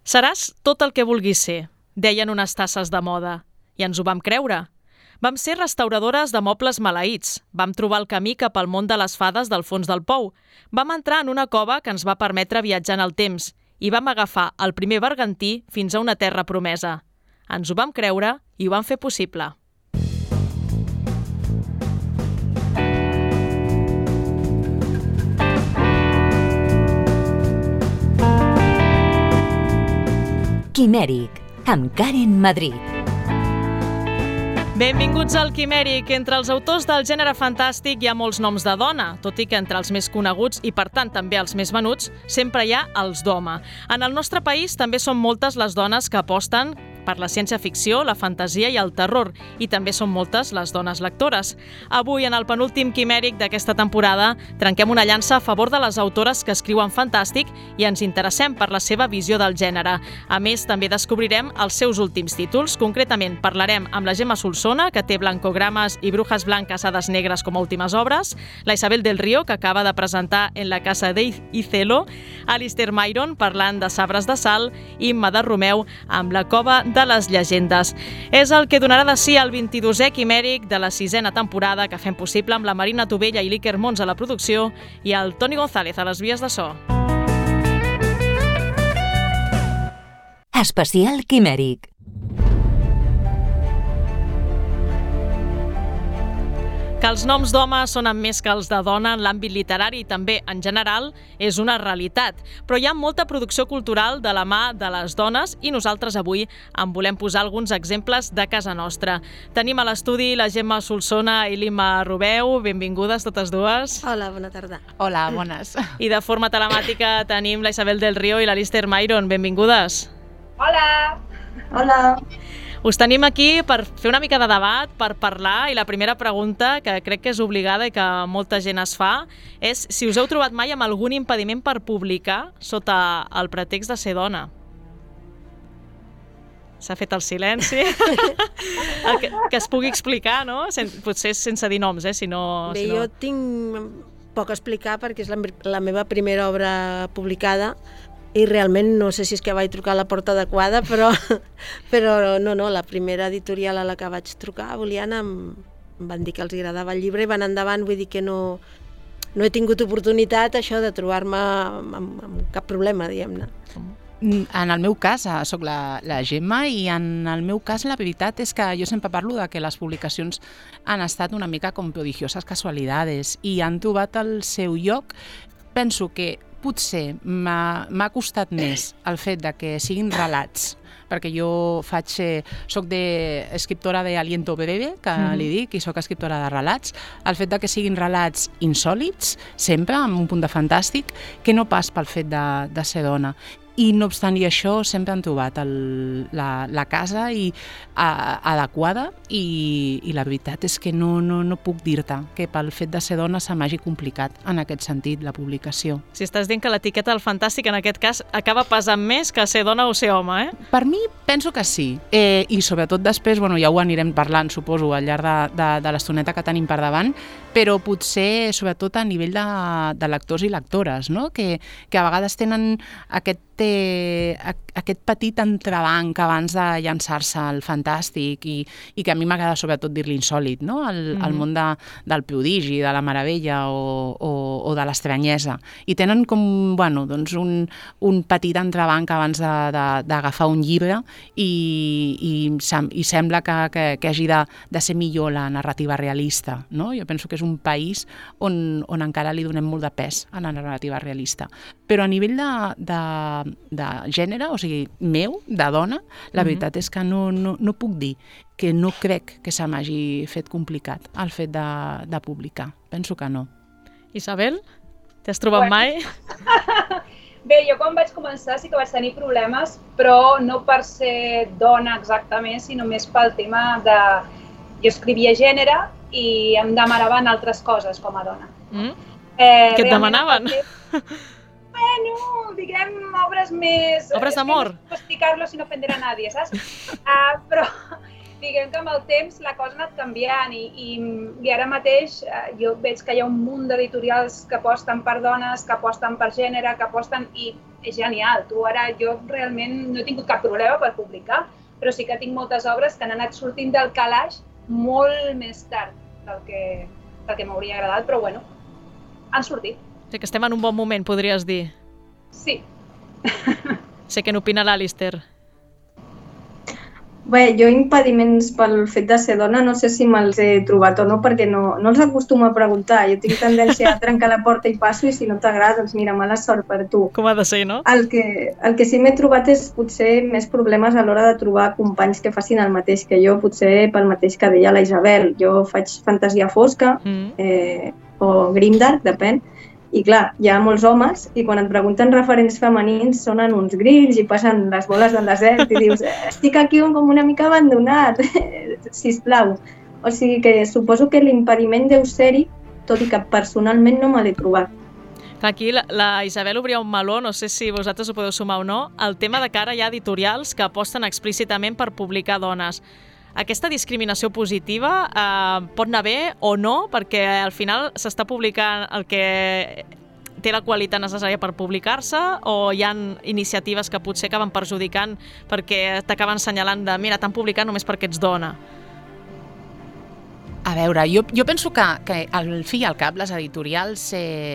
Seràs tot el que vulguis ser, deien unes tasses de moda. I ens ho vam creure. Vam ser restauradores de mobles maleïts. Vam trobar el camí cap al món de les fades del fons del pou. Vam entrar en una cova que ens va permetre viatjar en el temps i vam agafar el primer bergantí fins a una terra promesa. Ens ho vam creure i ho vam fer possible. Quimèric, amb Karen Madrid. Benvinguts al Quimèric. Entre els autors del gènere fantàstic hi ha molts noms de dona, tot i que entre els més coneguts i, per tant, també els més venuts, sempre hi ha els d'home. En el nostre país també són moltes les dones que aposten per la ciència-ficció, la fantasia i el terror, i també són moltes les dones lectores. Avui, en el penúltim Quimèric d'aquesta temporada, trenquem una llança a favor de les autores que escriuen fantàstic i ens interessem per la seva visió del gènere. A més, també descobrirem els seus últims títols. Concretament, parlarem amb la Gemma Solsona, que té Blancogrames i Brujas Blancas Hades Negres com a últimes obres, la Isabel del Río, que acaba de presentar En la casa de Icelo, Alistair Myron parlant de Sabres de Sal i Imma de Romeu amb La cova de les llegendes. És el que donarà de si el 22è Quimèric de la 6a temporada que fem possible amb la Marina Tovella i l'Iker Mons a la producció i el Toni González a les vies de so. Especial Quimèric. Que els noms d'home sonen més que els de dona en l'àmbit literari i també en general és una realitat. Però hi ha molta producció cultural de la mà de les dones i nosaltres avui en volem posar alguns exemples de casa nostra. Tenim a l'estudi la Gemma Solsona i l'Imma Romeu. Benvingudes totes dues. Hola, bona tarda. Hola, bones. I de forma telemàtica tenim la Isabel del Río i l'Alistair Myron. Benvingudes. Hola! Hola. Us tenim aquí per fer una mica de debat, per parlar, i la primera pregunta, que crec que és obligada i que molta gent es fa, és si us heu trobat mai amb algun impediment per publicar sota el pretext de ser dona. S'ha fet el silenci. que es pugui explicar, no? Potser sense dir noms, si no... Bé, jo tinc poc a explicar perquè és la meva primera obra publicada i realment no sé si és que vaig trucar a la porta adequada, però no, la primera editorial a la que vaig trucar, Boliana, em van dir que els agradava el llibre i van endavant. Vull dir que no he tingut oportunitat això de trobar-me amb cap problema, diguem-ne. En el meu cas, soc la Gemma, i en el meu cas la veritat és que jo sempre parlo de que les publicacions han estat una mica com prodigioses casualidades i han trobat el seu lloc. Penso que potser m'ha costat més el fet de que siguin relats, perquè jo soc escriptora d'Aliento Breve, que li dic, i soc escriptora de relats. El fet de que siguin relats insòlits, sempre amb un punt de fantàstic, que no pas pel fet de ser dona. I no obstant això, sempre han trobat la casa adequada i la veritat és que no puc dir-te que pel fet de ser dona se m'hagi complicat en aquest sentit la publicació. Si estàs dient que l'etiqueta del fantàstic en aquest cas acaba pesant més que ser dona o ser home, Per mi penso que sí, i sobretot després, ja ho anirem parlant, suposo, al llarg de l'estoneta que tenim per davant, però potser sobretot a nivell de lectors i lectores, no? Que a vegades tenen aquest petit entrebanc abans de llançar-se al fantàstic i que a mi m'agrada sobretot dir-li insòlid, no? El món del prodigi, de la meravella o de l'estranyesa. I tenen com un petit entrebanc abans d'agafar un llibre i sembla que hagi de ser millor la narrativa realista, no? Jo penso que és un país on encara li donem molt de pes a la narrativa realista. Però a nivell de gènere, o sigui, meu, de dona, la veritat és que no puc dir que no crec que se m'hagi fet complicat el fet de publicar. Penso que no. Isabel, t'has trobat mai? Bé, jo quan vaig començar sí que vaig tenir problemes, però no per ser dona exactament, sinó més pel tema de... Jo escrivia gènere i em demanaven altres coses com a dona. Què et demanaven? Bueno, diguem, obres més... Obres d'amor? No puc explicar-lo si no ofender a nadie, saps? Però diguem que amb el temps la cosa ha anat canviant i ara mateix jo veig que hi ha un munt d'editorials que aposten per dones, que aposten per gènere, que aposten... I és genial. Jo realment no he tingut cap problema per publicar, però sí que tinc moltes obres que han anat sortint del calaix molt més tard del que m'hauria agradat, però bueno, han sortit. O sigui que estem en un bon moment, podries dir. Sí. Sé què n'opina l'Alister. Bé, jo impediments pel fet de ser dona no sé si me'ls he trobat o no, perquè no els acostumo a preguntar. Jo tinc tendència a trencar la porta i passo, i si no t'agrada, doncs mira, mala sort per tu. Com ha de ser, no? El que sí m'he trobat és potser més problemes a l'hora de trobar companys que facin el mateix que jo, potser pel mateix que deia la Isabel. Jo faig fantasia fosca o grimdark, depèn. I clar, hi ha molts homes i quan et pregunten referents femenins sonen uns grills i passen les boles del desert i dius estic aquí com una mica abandonat, sisplau. O sigui que suposo que l'impediment deu ser-hi, tot i que personalment no me l'he trobat. Aquí la Isabel obria un meló, no sé si vosaltres ho podeu sumar o no, el tema de que ara hi ha editorials que aposten explícitament per publicar dones. Aquesta discriminació positiva pot anar bé o no, perquè al final s'està publicant el que té la qualitat necessària per publicar-se, o hi ha iniciatives que potser acaben perjudicant perquè t'acaben assenyalant de mira, t'han publicat només perquè ets dona? A veure, jo penso que al fi i al cap les editorials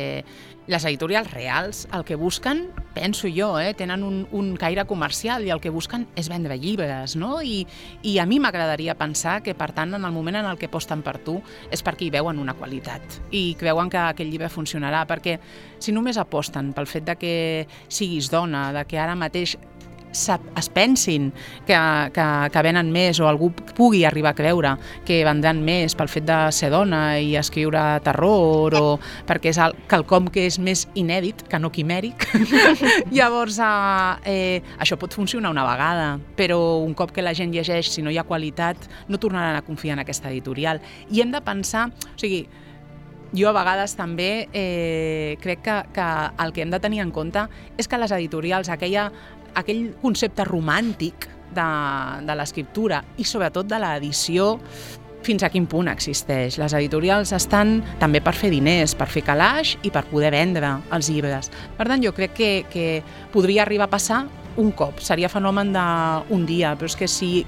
reals el que busquen, penso jo, tenen un caire comercial i el que busquen és vendre llibres, no? I a mi m'agradaria pensar que, per tant, en el moment en el que aposten per tu és perquè hi veuen una qualitat i que veuen que aquell llibre funcionarà, perquè si només aposten pel fet de que siguis dona, de que ara mateix es pensin que venen més o algú pugui arribar a creure que vendran més pel fet de ser dona i escriure terror o perquè és quelcom que és més inèdit que no quimèric, llavors això pot funcionar una vegada, però un cop que la gent llegeix, si no hi ha qualitat, no tornaran a confiar en aquesta editorial. I hem de pensar, o sigui, jo a vegades també crec que el que hem de tenir en compte és que les editorials, aquell concepte romàntic de l'escriptura i sobretot de l'edició, fins a quin punt existeix. Les editorials estan també per fer diners, per fer calaix i per poder vendre els llibres. Per tant, jo crec que podria arribar a passar un cop, seria fenomen d'un dia, però és que si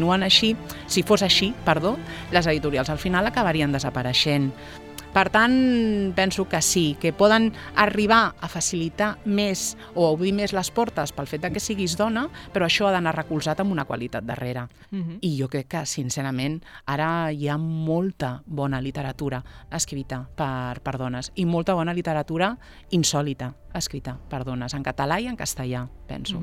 fos així, les editorials al final acabarien desapareixent. Per tant, penso que sí, que poden arribar a facilitar més o a obrir més les portes pel fet que siguis dona, però això ha d'anar recolzat amb una qualitat darrere. I jo crec que, sincerament, ara hi ha molta bona literatura escrita per dones i molta bona literatura insòlita escrita per dones, en català i en castellà, penso.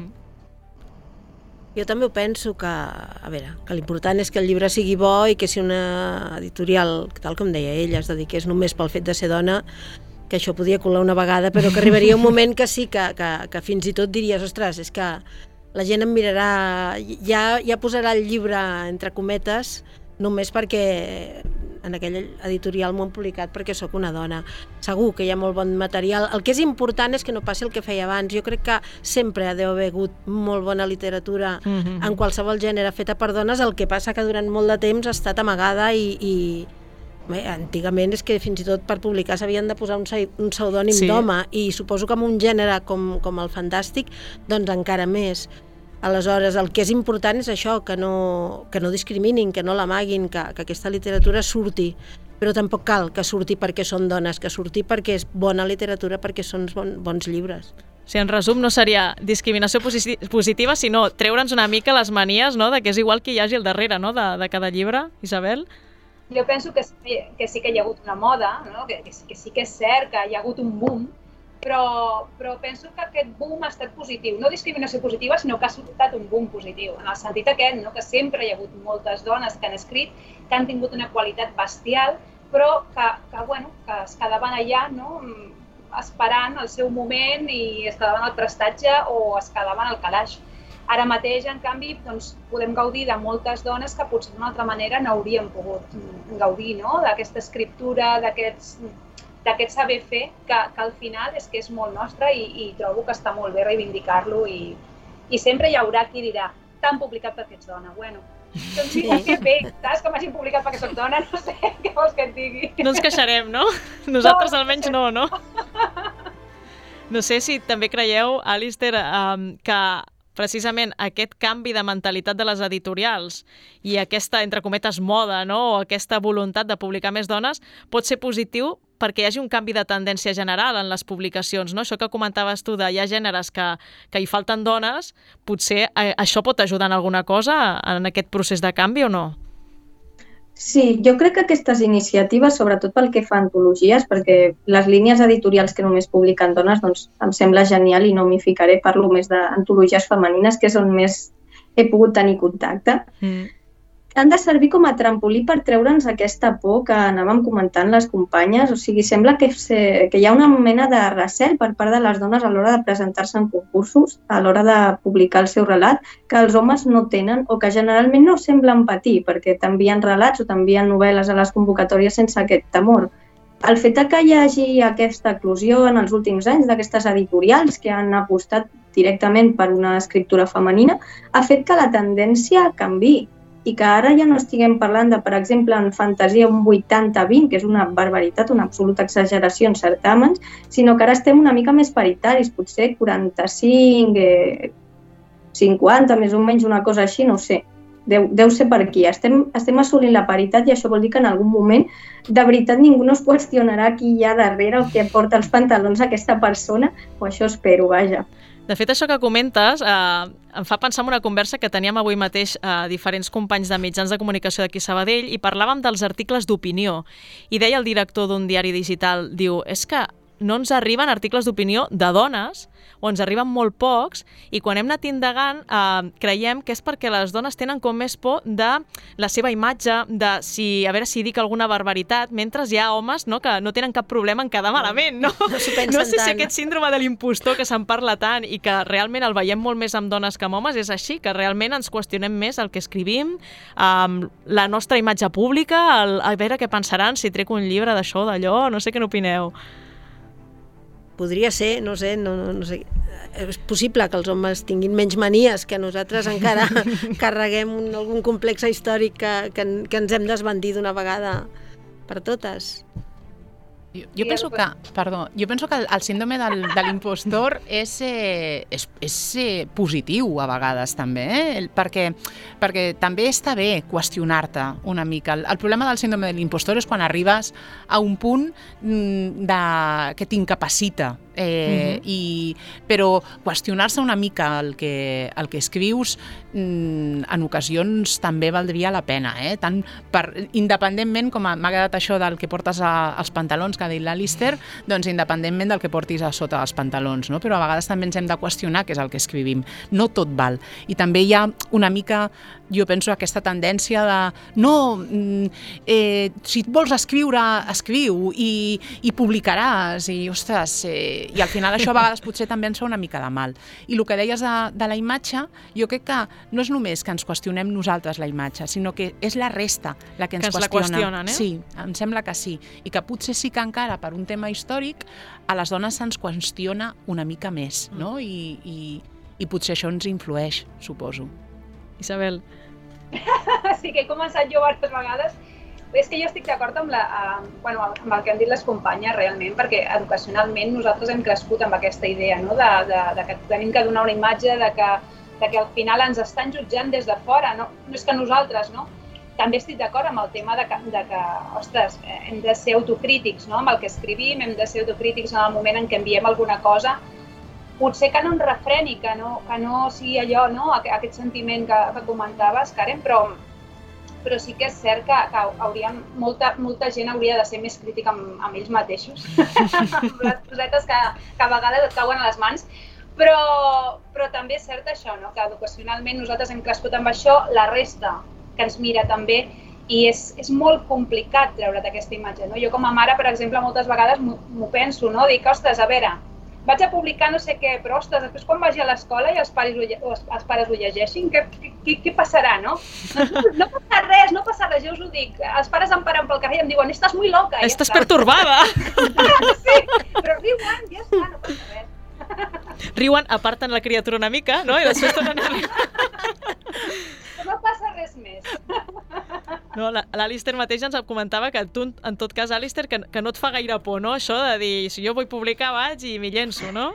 Jo també ho penso que l'important és que el llibre sigui bo i que si una editorial, tal com deia ella, es dediqués només pel fet de ser dona, que això podia colar una vegada, però que arribaria un moment que sí, que fins i tot diries, ostres, és que la gent em mirarà, ja posarà el llibre entre cometes, només perquè en aquell editorial m'ho han publicat perquè sóc una dona. Segur que hi ha molt bon material. El que és important és que no passi el que feia abans. Jo crec que sempre ha d'haver hagut molt bona literatura en qualsevol gènere feta per dones, el que passa que durant molt de temps ha estat amagada i antigament és que fins i tot per publicar s'havien de posar un pseudònim d'home, i suposo que en un gènere com el fantàstic doncs encara més. Aleshores, el que és important és això, que no discriminin, que no l'amaguin, que aquesta literatura surti, però tampoc cal que surti perquè són dones, que surti perquè és bona literatura, perquè són bons llibres. Si en resum no seria discriminació positiva, sinó treure'ns una mica les manies, no?, de que és igual qui hi hagi al darrere, no?, de cada llibre. Isabel? Jo penso que sí que hi ha hagut una moda, no?, que sí que és cert que hi ha hagut un boom, però penso que aquest boom ha estat positiu. No discriminació positiva, sinó que ha estat un boom positiu, en el sentit aquest, no?, que sempre hi ha hagut moltes dones que han escrit, que han tingut una qualitat bestial, però que es quedaven allà, no?, esperant el seu moment i es quedaven al prestatge o es quedaven al calaix. Ara mateix, en canvi, doncs, podem gaudir de moltes dones que potser d'una altra manera no hauríem pogut gaudir, no?, d'aquesta escriptura, d'aquest saber fer, que al final és que és molt nostre i trobo que està molt bé reivindicar-lo i sempre hi haurà qui dirà t'han publicat perquè ets dona, bueno, doncs mira que bé, saps, que m'hagin publicat perquè soc dona, no sé, què vols que et digui? No ens queixarem, no? Nosaltres almenys no? No sé si també creieu, Alistair, que precisament aquest canvi de mentalitat de les editorials i aquesta, entre cometes, moda, no? O aquesta voluntat de publicar més dones pot ser positiu perquè hi hagi un canvi de tendència general en les publicacions, no? Això que comentaves tu de hi ha gèneres que hi falten dones, potser això pot ajudar en alguna cosa en aquest procés de canvi o no? Sí, jo crec que aquestes iniciatives, sobretot pel que fa a antologies, perquè les línies editorials que només publiquen dones, doncs em sembla genial i no m'hi ficaré, parlo més d'antologies femenines, que és on més he pogut tenir contacte. Han de servir com a trampolí per treure'ns aquesta por que anàvem comentant les companyes. O sigui, sembla que hi ha una mena de recel per part de les dones a l'hora de presentar-se en concursos, a l'hora de publicar el seu relat, que els homes no tenen o que generalment no semblen patir, perquè t'envien relats o t'envien novel·les a les convocatòries sense aquest temor. El fet que hi hagi aquesta eclosió en els últims anys d'aquestes editorials que han apostat directament per una escriptura femenina ha fet que la tendència canviï i que ara ja no estiguem parlant de, per exemple, en fantasia un 80-20, que és una barbaritat, una absoluta exageració en certàmens, sinó que ara estem una mica més paritaris, potser 45, 50, més o menys una cosa així, no ho sé. Deu ser per aquí. Estem assolint la paritat i això vol dir que en algun moment de veritat ningú no es qüestionarà qui hi ha darrere o qui porta els pantalons a aquesta persona, o això espero, vaja. De fet, això que comentes em fa pensar en una conversa que teníem avui mateix a diferents companys de mitjans de comunicació d'aquí a Sabadell i parlàvem dels articles d'opinió. I deia el director d'un diari digital, diu, és que no ens arriben articles d'opinió de dones, o ens arriben molt pocs, i quan hem anat indagant creiem que és perquè les dones tenen com més por de la seva imatge, de a veure si dic alguna barbaritat, mentre hi ha homes que no tenen cap problema en quedar malament, no? No sé si aquest síndrome de l'impostor que se'n parla tant i que realment el veiem molt més amb dones que amb homes és així, que realment ens qüestionem més el que escrivim, la nostra imatge pública, a veure què pensaran si trec un llibre d'això o d'allò, no sé què n'opineu. Podria ser, no sé, és possible que els homes tinguin menys manies, que nosaltres encara carreguem algun complex històric que ens hem d'esbandir d'una vegada per totes. Jo penso que el síndrome de l'impostor és positiu a vegades també, perquè també està bé qüestionar-te una mica. El problema del síndrome de l'impostor és quan arribes a un punt que t'incapacita, però qüestionar-se una mica el que escrius en ocasions també valdria la pena, tant independentment, com m'ha quedat això del que portes als pantalons que ha dit l'Alistair, doncs independentment del que portis a sota els pantalons, no? Però a vegades també ens hem de qüestionar què és el que escrivim, no tot val. I també hi ha una mica, jo penso, aquesta tendència de si et vols escriure, escriu i publicaràs i, ostres, i al final això a vegades potser també ens fa una mica de mal. I el que deies de la imatge, jo crec que no és només que ens qüestionem nosaltres la imatge, sinó que és la resta la que ens qüestiona. Que ens la qüestionen, eh? Sí, em sembla que sí. I que potser sí que encara per un tema històric a les dones se'ns qüestiona una mica més, no? I potser això ens influeix, suposo. Isabel. Sí, que he començat jo diverses vegades. És que jo estic d'acord amb el que han dit les companyes realment, perquè educacionalment nosaltres hem crescut amb aquesta idea, no? de que tenim que donar una imatge, de que al final ens estan jutjant des de fora, no és que nosaltres, no? També estic d'acord amb el tema de que ostres, hem de ser autocrítics, no? Amb el que escrivim, hem de ser autocrítics en el moment en què enviem alguna cosa. Potser que no ens refreni, que no sigui allò, no? Aquest sentiment que comentaves, Karen, però sí que és cert que molta gent hauria de ser més crítica amb ells mateixos, amb les cosetes que a vegades et cauen a les mans, però també és cert això, no? Que educacionalment nosaltres hem crescut amb això, la resta que ens mira també, i és molt complicat treure't aquesta imatge, no? Jo com a mare, per exemple, moltes vegades m'ho penso, no? Dic, ostres, a veure, vaig a publicar no sé què, però ostres, després quan vagi a l'escola i els pares ho llegeixin, què passarà, no? No passa res, jo us ho dic. Els pares em paren pel carrer i em diuen, estàs muy loca. Estàs pertorbada. Sí, però riuen, ja està, no passa res. Riuen, aparten la criatura una mica, no? I després tornen a riure. No passa res més. No, l'Alister mateix ens comentava que tu, en tot cas, Alister, que no et fa gaire por, no? Això de dir, si jo vull publicar, vaig i m'hi llenço, no?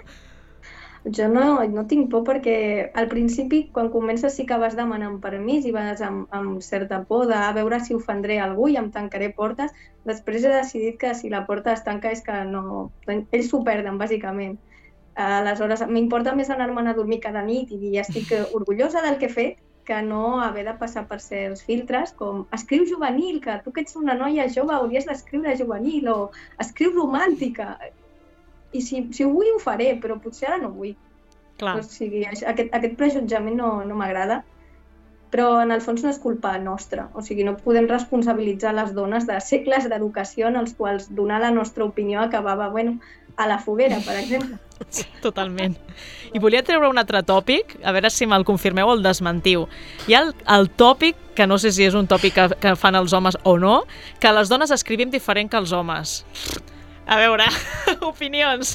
Jo no tinc por perquè al principi, quan comences, sí que vas demanant permís i vas amb certa por de veure si ofendré algú i em tancaré portes. Després he decidit que si la porta es tanca és que no... Ells s'ho perden, bàsicament. Aleshores, m'importa més anar-me'n a dormir cada nit i ja estic orgullosa del que he fet que no haver de passar per certs filtres com escriu juvenil, que tu que ets una noia jove hauries d'escriure juvenil o escriu romàntica. I si ho vull ho faré, però potser ara no vull. Clar. O sigui, aquest prejutjament no m'agrada, però en el fons no és culpa nostra. O sigui, no podem responsabilitzar les dones de segles d'educació en els quals donar la nostra opinió acabava, a la foguera, per exemple. Totalment. I volia treure un altre tòpic, a veure si me'l confirmeu o el desmentiu. Hi ha el tòpic, que no sé si és un tòpic que fan els homes o no, que les dones escrivim diferent que els homes. A veure, opinions.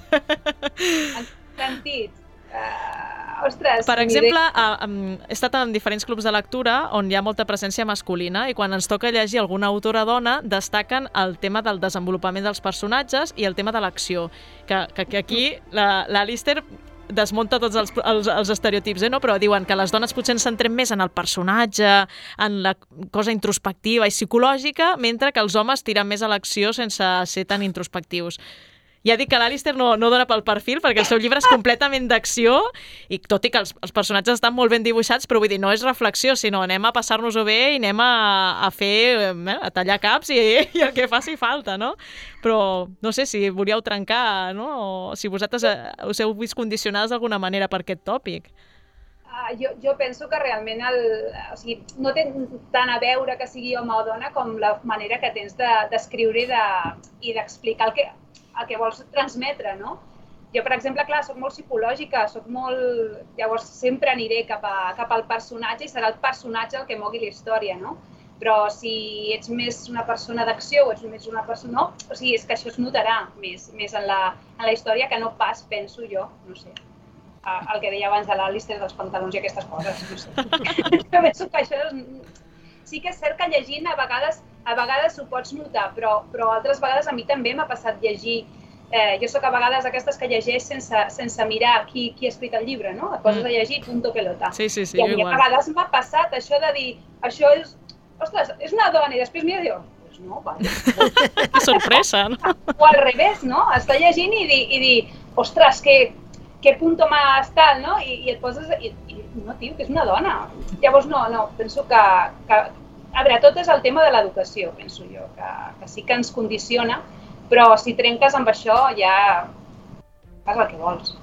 En sentit. Ostres, per exemple, he estat en diferents clubs de lectura on hi ha molta presència masculina i quan ens toca llegir alguna autora dona destaquen el tema del desenvolupament dels personatges i el tema de l'acció. Que aquí l'Alister desmunta tots els estereotips, no? Però diuen que les dones potser ens centrem més en el personatge, en la cosa introspectiva i psicològica, mentre que els homes tiren més a l'acció sense ser tan introspectius. Ja dic que l'Alister no dona pel perfil perquè el seu llibre és completament d'acció i tot i que els personatges estan molt ben dibuixats, però vull dir, no és reflexió, sinó anem a passar-nos-ho bé i anem a fer, a tallar caps i el que faci falta, no? Però no sé si volíeu trencar, no? O si vosaltres us heu vist condicionades d'alguna manera per aquest tòpic. Jo penso que realment no té tant a veure que sigui home o dona com la manera que tens d'escriure i d'explicar el que vols transmetre, no? Jo, per exemple, clar, soc molt psicològica, llavors sempre aniré cap al personatge i serà el personatge el que mogui la història, no? Però si ets més una persona d'acció o ets més una persona... No, o sigui, és que això es notarà més en la història que no pas, penso jo, no sé, el que deia abans de l'Alister dels pantalons i aquestes coses, no sé. Jo penso que això sí que és cert que llegint a vegades ho pots notar, però altres vegades a mi també m'ha passat llegir. Jo soc a vegades aquestes que llegeix sense mirar qui ha escrit el llibre, no? Et poses a llegir i punto pelota. Sí, I a mi a vegades m'ha passat això de dir, això és, ostres, és una dona, i després mira i diu, pues no, vale. Que sorpresa, no? O al revés, no? Estar llegint i dir, ostres, que punto más tal, no? I et poses, no, tio, que és una dona. Llavors, no, penso que a veure, tot és el tema de l'educació, penso jo, que sí que ens condiciona, però si trenques amb això ja fas el que vols.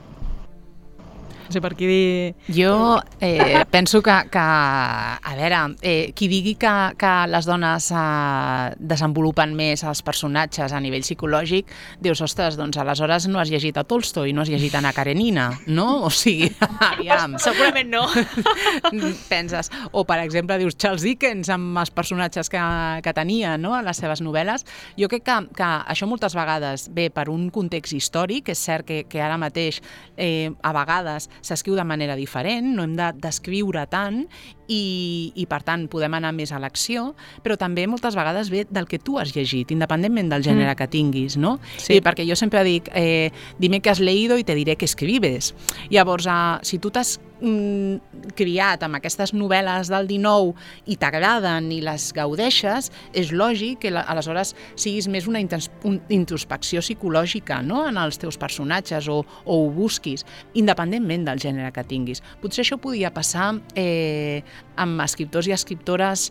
No sé per qui dir... Jo penso que a veure, qui digui que les dones desenvolupen més els personatges a nivell psicològic, dius, ostres, doncs aleshores no has llegit a Tolstoi, no has llegit a Anna Karenina, no? O sigui, aviam. Segurament no. Penses, o per exemple dius Charles Dickens amb els personatges que tenia, no?, a les seves novel·les. Jo crec que això moltes vegades ve per un context històric, és cert que ara mateix a vegades s'escriu de manera diferent, no hem d'escriure tant i per tant podem anar més a l'acció, però també moltes vegades ve del que tu has llegit, independentment del gènere que tinguis, no? Sí. Perquè jo sempre dic, dime que has leído i te diré que escribes. Llavors, si tu t'has criat amb aquestes novel·les del 19 i t'agraden i les gaudeixes, és lògic que aleshores siguis més una introspecció psicològica, no?, en els teus personatges o ho busquis, independentment del gènere que tinguis. Potser això podia passar amb escriptors i escriptores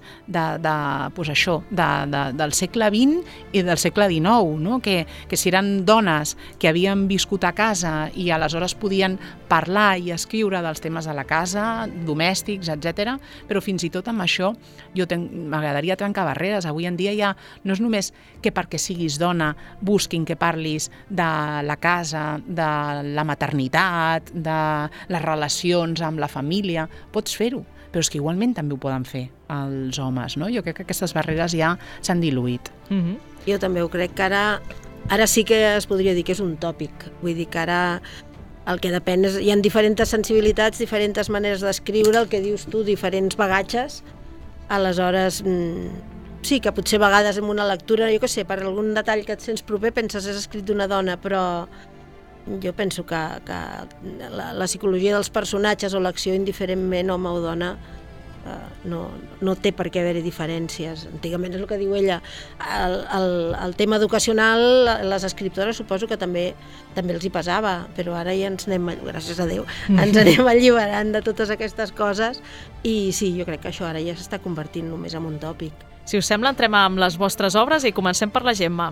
del segle XX i del segle XIX, no? Que si eren dones que havien viscut a casa i aleshores podien parlar i escriure dels temes de la casa, domèstics, etc. Però fins i tot amb això m'agradaria trencar barreres. Avui en dia ja no és només que perquè siguis dona busquin que parlis de la casa, de la maternitat, de les relacions amb la família. Pots fer-ho, però és que igualment també ho poden fer els homes, no? Jo crec que aquestes barreres ja s'han diluït. Jo també ho crec que ara sí que es podria dir que és un tòpic. Vull dir que ara el que depèn és, hi ha diferents sensibilitats, diferents maneres d'escriure, el que dius tu, diferents bagatges. Aleshores, sí, que potser a vegades en una lectura, jo què sé, per algun detall que et sents proper penses és escrit d'una dona, però jo penso que la psicologia dels personatges o l'acció indiferentment home o dona no té per què haver-hi diferències. Antigament és el que diu ella. El tema educacional, les escriptores suposo que també els hi pesava, però ara ja ens anem, gràcies a Déu, ens anem alliberant de totes aquestes coses i sí, jo crec que això ara ja s'està convertint només en un tòpic. Si us sembla, entrem amb les vostres obres i comencem per la Gemma.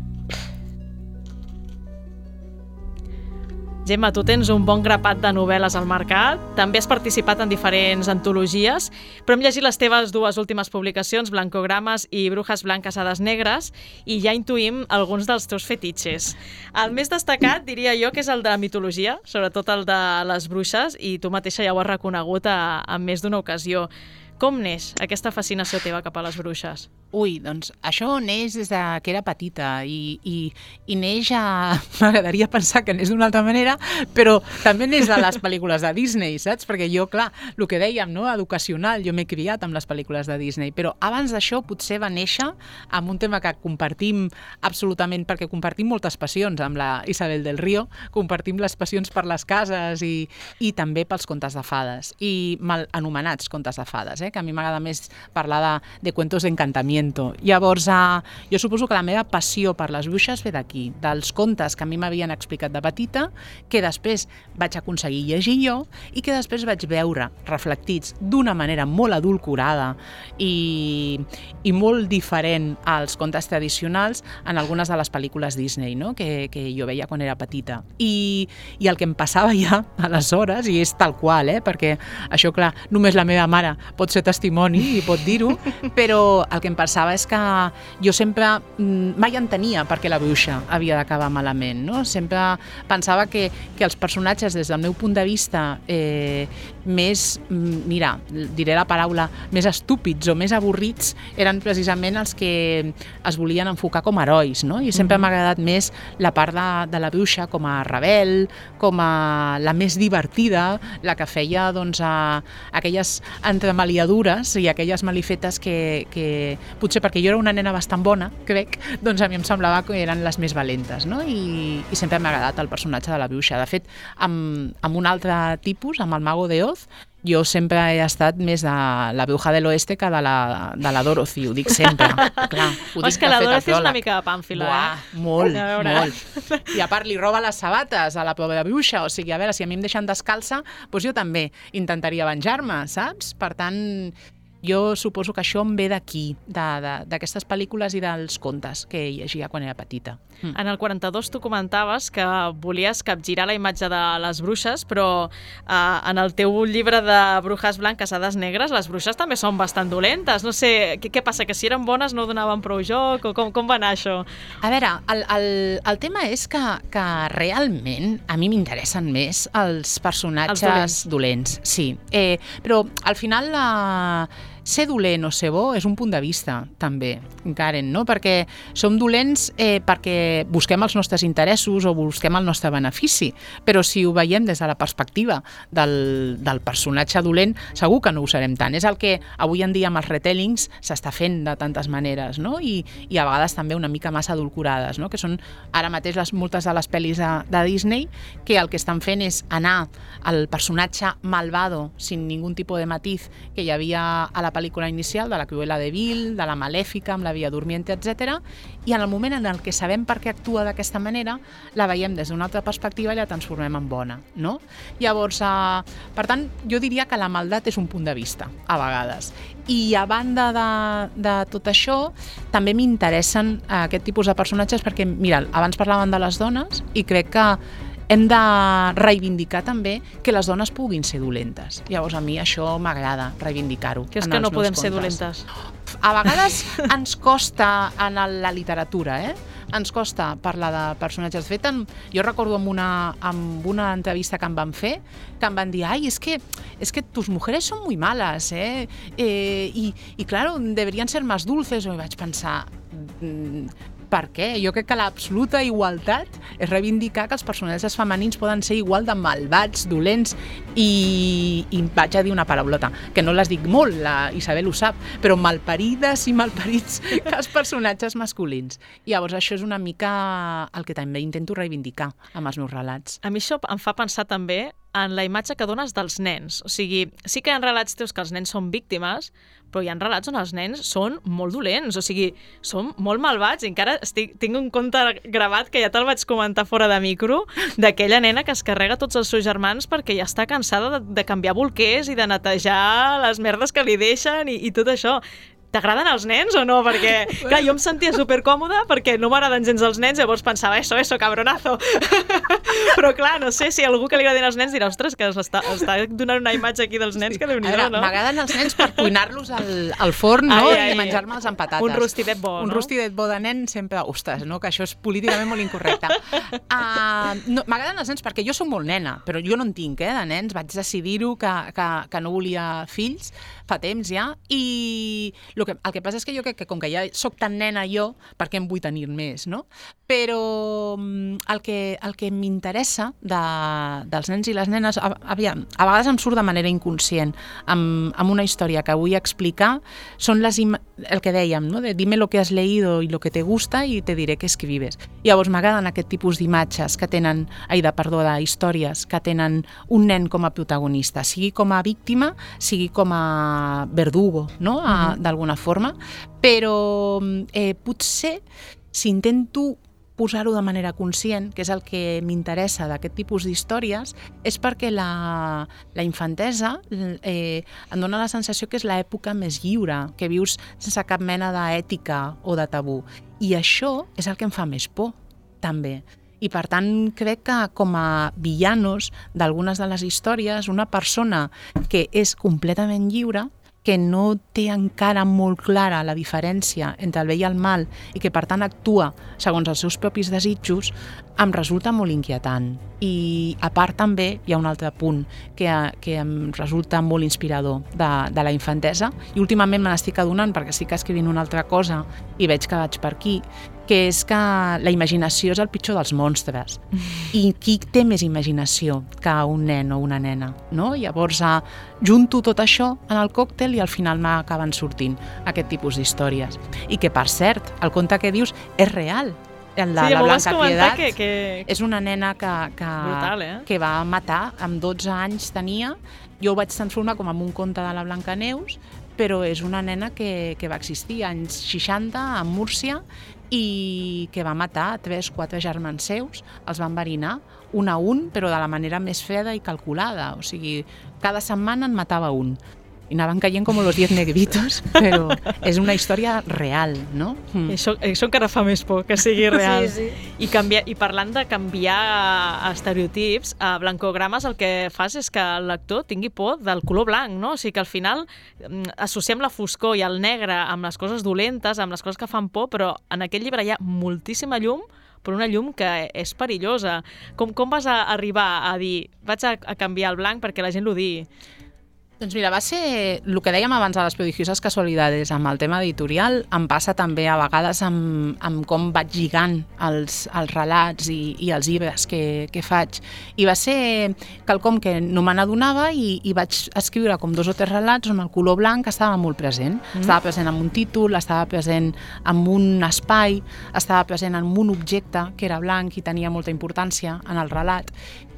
Gemma, tu tens un bon grapat de novel·les al mercat, també has participat en diferents antologies, però hem llegit les teves dues últimes publicacions, Blancogrames i Brujas Blanques Hades Negres, i ja intuïm alguns dels teus fetitxes. El més destacat, diria jo, que és el de la mitologia, sobretot el de les bruixes, i tu mateixa ja ho has reconegut en més d'una ocasió. Com neix aquesta fascinació teva cap a les bruixes? Ui, doncs això neix des que era petita i neix m'agradaria pensar que neix d'una altra manera, però també neix de les pel·lícules de Disney, saps? Perquè jo, clar, el que dèiem, no? Educacional, jo m'he criat amb les pel·lícules de Disney, però abans d'això potser va néixer amb un tema que compartim absolutament, perquè compartim moltes passions amb la Isabel del Río, compartim les passions per les cases i també pels contes de fades, i mal anomenats contes de fades, que a mi m'agrada més parlar de cuentos d'encantamiento. Llavors, jo suposo que la meva passió per les bruixes ve d'aquí, dels contes que a mi m'havien explicat de petita, que després vaig aconseguir llegir jo i que després vaig veure reflectits d'una manera molt adulcorada i molt diferent als contes tradicionals en algunes de les pel·lícules Disney, no? que jo veia quan era petita. I el que em passava ja aleshores, i és tal qual, perquè això, clar, només la meva mare pot ser testimoni i pot dir-ho, però el que em passava és que jo sempre mai entenia per què la bruixa havia d'acabar malament, no? Sempre pensava que els personatges, des del meu punt de vista, més, mira, diré la paraula, més estúpids o més avorrits, eren precisament els que es volien enfocar com a herois, no? I sempre m'ha agradat més la part de la bruixa com a rebel, com a la més divertida, la que feia doncs, aquelles entremaliadures i aquelles malifetes que potser perquè jo era una nena bastant bona, crec, doncs a mi em semblava que eren les més valentes, no? I sempre m'ha agradat el personatge de la bruixa. De fet, amb un altre tipus, amb el Mago de Oz, jo sempre he estat més de la Bruja de l'Oeste que de la Dorothy, ho dic sempre. Clar, és que la Dorothy és una mica de pàmfila, molt. I a part li roba les sabates a la pobra bruixa, o sigui, a veure, si a mi em deixen descalça, doncs jo també intentaria venjar-me, saps? Per tant, jo suposo que això em ve d'aquí, d'aquestes pel·lícules i dels contes que llegia quan era petita. En el 42 tu comentaves que volies capgirar la imatge de les bruixes, però en el teu llibre de Brujas Blanques Hades Negres les bruixes també són bastant dolentes. No sé, què passa, que si eren bones no donaven prou joc? O com va anar això? A veure, el tema és que realment a mi m'interessen més els personatges dolents. Sí, però al final ser dolent o ser bo és un punt de vista, també, Karen, no? Perquè som dolents perquè busquem els nostres interessos o busquem el nostre benefici, però si ho veiem des de la perspectiva del personatge dolent, segur que no ho serem tant. És el que avui en dia amb els retellings s'està fent de tantes maneres, no? I a vegades també una mica massa adulcorades, no? Que són ara mateix moltes de les pel·lis de Disney que el que estan fent és anar al personatge malvado, sin ningún tipus de matiz que hi havia a la pel·lícula inicial, de la Cruella de Vil, de la Malèfica, amb la Via Dormiente, etc. I en el moment en el que sabem per què actua d'aquesta manera, la veiem des d'una altra perspectiva i la transformem en bona, no? Llavors, per tant, jo diria que la maldat és un punt de vista, a vegades. I a banda de tot això, també m'interessen aquest tipus de personatges perquè, mira, abans parlàvem de les dones i crec que hem de reivindicar també que les dones puguin ser dolentes. Llavors a mi això m'agrada, reivindicar-ho. Que és que no podem ser dolentes? A vegades ens costa en la literatura, ens costa parlar de personatges. De fet, jo recordo amb una entrevista que em van fer, que em van dir, ai, es que tus mujeres son muy malas, y claro, deberían ser más dulces. I vaig pensar, Per què? Jo crec que l'absoluta igualtat és reivindicar que els personatges femenins poden ser igual de malvats, dolents i vaig a dir una paraulota, que no les dic molt, la Isabel ho sap, però malparides i malparits que els personatges masculins. I llavors això és una mica el que també intento reivindicar amb els meus relats. A mi això em fa pensar també en la imatge que dones dels nens. O sigui, sí que hi ha relats teus que els nens són víctimes, però hi ha relats on els nens són molt dolents, o sigui, són molt malvats, i encara tinc un conte gravat que ja te'l vaig comentar fora de micro, d'aquella nena que es carrega tots els seus germans perquè ja està cansada de canviar bolquers i de netejar les merdes que li deixen i tot això. T'agraden els nens o no? Perquè, clar, jo em sentia supercòmoda perquè no m'agraden gens els nens, llavors pensava, eso, cabronazo. Però clar, no sé si algú que li agradin els nens dirà, ostres, que està donant una imatge aquí dels nens que déu-n'hi-do, no? M'agraden els nens per cuinar-los al forn, no? I menjar-me'ls amb patates. Un rostidet bo, no? Un rostidet bo de nen sempre, ostres, no? Que això és políticament molt incorrecte. M'agraden els nens perquè jo soc molt nena, però jo no en tinc, de nens. Vaig decidir-ho que no volia fills fa temps ja, i el que passa és que jo crec que com que ja soc tan nena jo, per què em vull tenir més, no? Però el que m'interessa dels nens i les nenes, a vegades em surt de manera inconscient, amb una història que vull explicar, són el que dèiem, no? De dime lo que has leído y lo que te gusta y te diré qué escribes. Llavors m'agraden aquest tipus d'imatges que tenen, d'històries que tenen un nen com a protagonista, sigui com a víctima, sigui com a verdugo, no? D'alguna forma, però potser si intento posar-ho de manera conscient, que és el que m'interessa d'aquest tipus d'històries, és perquè la infantesa em dona la sensació que és l'època més lliure, que vius sense cap mena d'ètica o de tabú. I això és el que em fa més por, també. I per tant crec que com a villanos d'algunes de les històries, una persona que és completament lliure, que no té encara molt clara la diferència entre el bé i el mal i que per tant actua segons els seus propis desitjos, em resulta molt inquietant. I a part també hi ha un altre punt que em resulta molt inspirador de la infantesa, i últimament me n'estic adonant perquè estic escrivint una altra cosa i veig que vaig per aquí, que és que la imaginació és el pitjor dels monstres. I qui té més imaginació que un nen o una nena, no? Llavors junto tot això en el còctel i al final m'acaben sortint aquest tipus d'històries. I que, per cert, el conte que dius és real. La Blanca Piedat és una nena que va matar, amb 12 anys tenia. Jo ho vaig transformar com en un conte de la Blancaneus, però és una nena que va existir anys 60 a Múrcia i que va matar 3-4 germans seus, els va enverinar un a un, però de la manera més freda i calculada. O sigui, cada setmana en matava un. I anaven caient com los 10 negritos, però és una història real, no? Això encara fa més por, que sigui real. Sí. I parlant de canviar estereotips, a Blancogrames el que fas és que el lector tingui por del color blanc, no? O sigui que al final associem la foscor i el negre amb les coses dolentes, amb les coses que fan por, però en aquest llibre hi ha moltíssima llum, però una llum que és perillosa. Com vas arribar a dir vaig a canviar el blanc perquè la gent l'ho digui? Doncs mira, va ser el que dèiem abans de les prodigioses casualidades amb el tema editorial. Em passa també a vegades amb com vaig lligant els relats i els llibres que faig. I va ser quelcom que no me n'adonava i vaig escriure com 2 o 3 relats on el color blanc estava molt present. Estava present en un títol, estava present en un espai, estava present en un objecte que era blanc i tenia molta importància en el relat.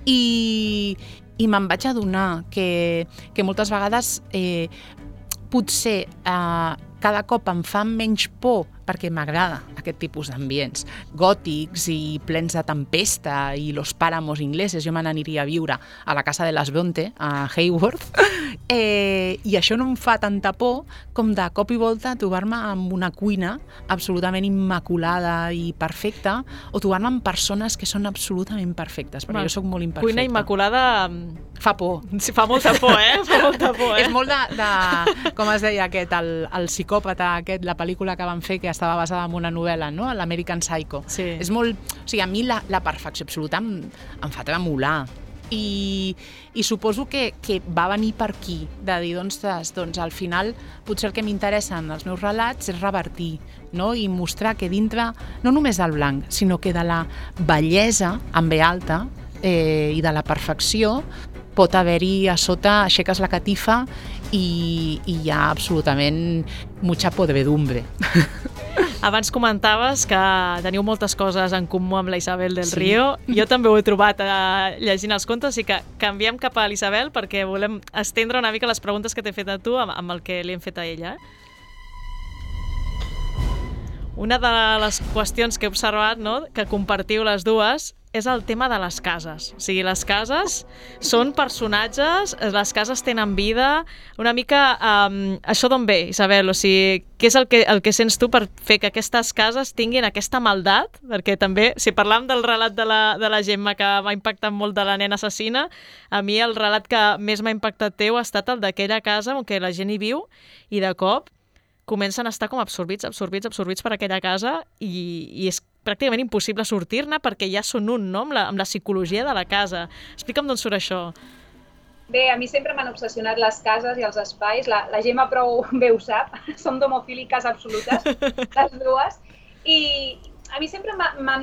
I me'n vaig adonar que moltes vegades potser cada cop em fa menys por perquè m'agrada aquest tipus d'ambients gòtics i plens de tempesta i los páramos ingleses. Jo me n'aniria a viure a la casa de les Bronte, a Haworth, i això no em fa tanta por com de cop i volta trobar-me amb una cuina absolutament immaculada i perfecta, o trobar-me amb persones que són absolutament perfectes, perquè jo sóc molt imperfecta. Cuina immaculada fa por. Sí, fa molta por, Fa molta por, És molt de com es deia aquest, el psicòpata aquest, la pel·lícula que van fer que estava basada en una novel·la, no? L'American Psycho. Sí. És molt... O sigui, a mi la perfecció absoluta em fa tremolar. I suposo que va venir per aquí, de dir, doncs al final potser el que m'interessa en els meus relats és revertir, no? I mostrar que dintre, no només del blanc, sinó que de la bellesa, amb B alta, i de la perfecció, pot haver-hi a sota, aixeques la catifa i hi ha absolutament mucha podredumbre. Abans comentaves que teniu moltes coses en comú amb la Isabel del Río. Jo també ho he trobat llegint els contes, i que canviem cap a l'Isabel perquè volem estendre una mica les preguntes que t'he fet a tu amb el que li hem fet a ella. Una de les qüestions que he observat, no?, que compartiu les dues, és el tema de les cases. O sigui, les cases són personatges, les cases tenen vida. Una mica, això d'on ve, Isabel? O sigui, què és el que sents tu per fer que aquestes cases tinguin aquesta maldat? Perquè també, si parlam del relat de la Gemma, que m'ha impactat molt, de la nena assassina, a mi el relat que més m'ha impactat teu ha estat el d'aquella casa on la gent hi viu i de cop comencen a estar com absorbits per aquella casa i és pràcticament impossible sortir-ne perquè ja són un, no?, amb la psicologia de la casa. Explica'm d'on surt això. Bé, a mi sempre m'han obsessionat les cases i els espais. La Gemma prou bé ho sap, som domofíliques absolutes, les dues. I a mi sempre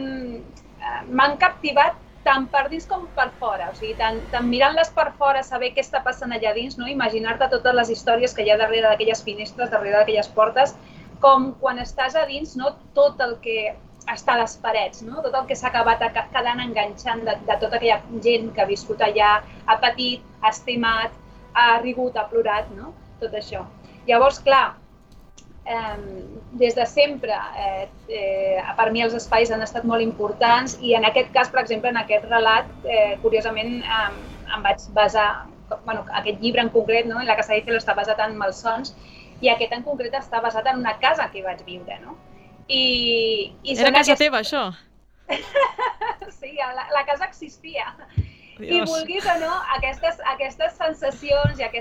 m'han captivat tant per dins com per fora. O sigui, tant mirant-les per fora, saber què està passant allà dins, no? Imaginar-te totes les històries que hi ha darrere d'aquelles finestres, darrere d'aquelles portes, com quan estàs a dins, no?, tot el que està a les parets, no?, tot el que s'ha acabat quedant enganxant de tota aquella gent que ha viscut allà, ha patit, ha estimat, ha rigut, ha plorat, no?, tot això. Llavors, clar, des de sempre, per mi els espais han estat molt importants i en aquest cas, per exemple, en aquest relat, curiosament em vaig basar, aquest llibre en concret, no?, La casa de Icelo està basat en malsons i aquest en concret està basat en una casa que hi vaig viure, no? Era casa teva, això? Sí, la casa existia. I vulguis o no, aquestes sensacions i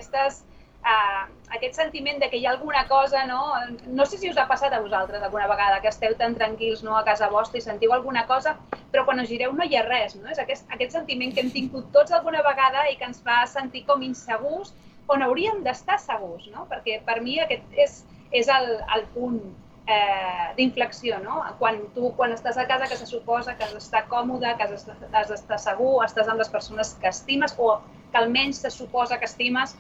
aquest sentiment de que hi ha alguna cosa, no sé si us ha passat a vosaltres alguna vegada, que esteu tan tranquils, no, a casa vostra i sentiu alguna cosa, però quan us gireu no hi ha res, no? És aquest sentiment que hem tingut tots alguna vegada i que ens fa sentir com insegurs, on hauríem d'estar segurs, no? Perquè per mi aquest és el punt d'inflexió, no? Quan estàs a casa, que se suposa que has d'estar còmode, que has d'estar segur, estàs amb les persones que estimes o que almenys se suposa que estimes,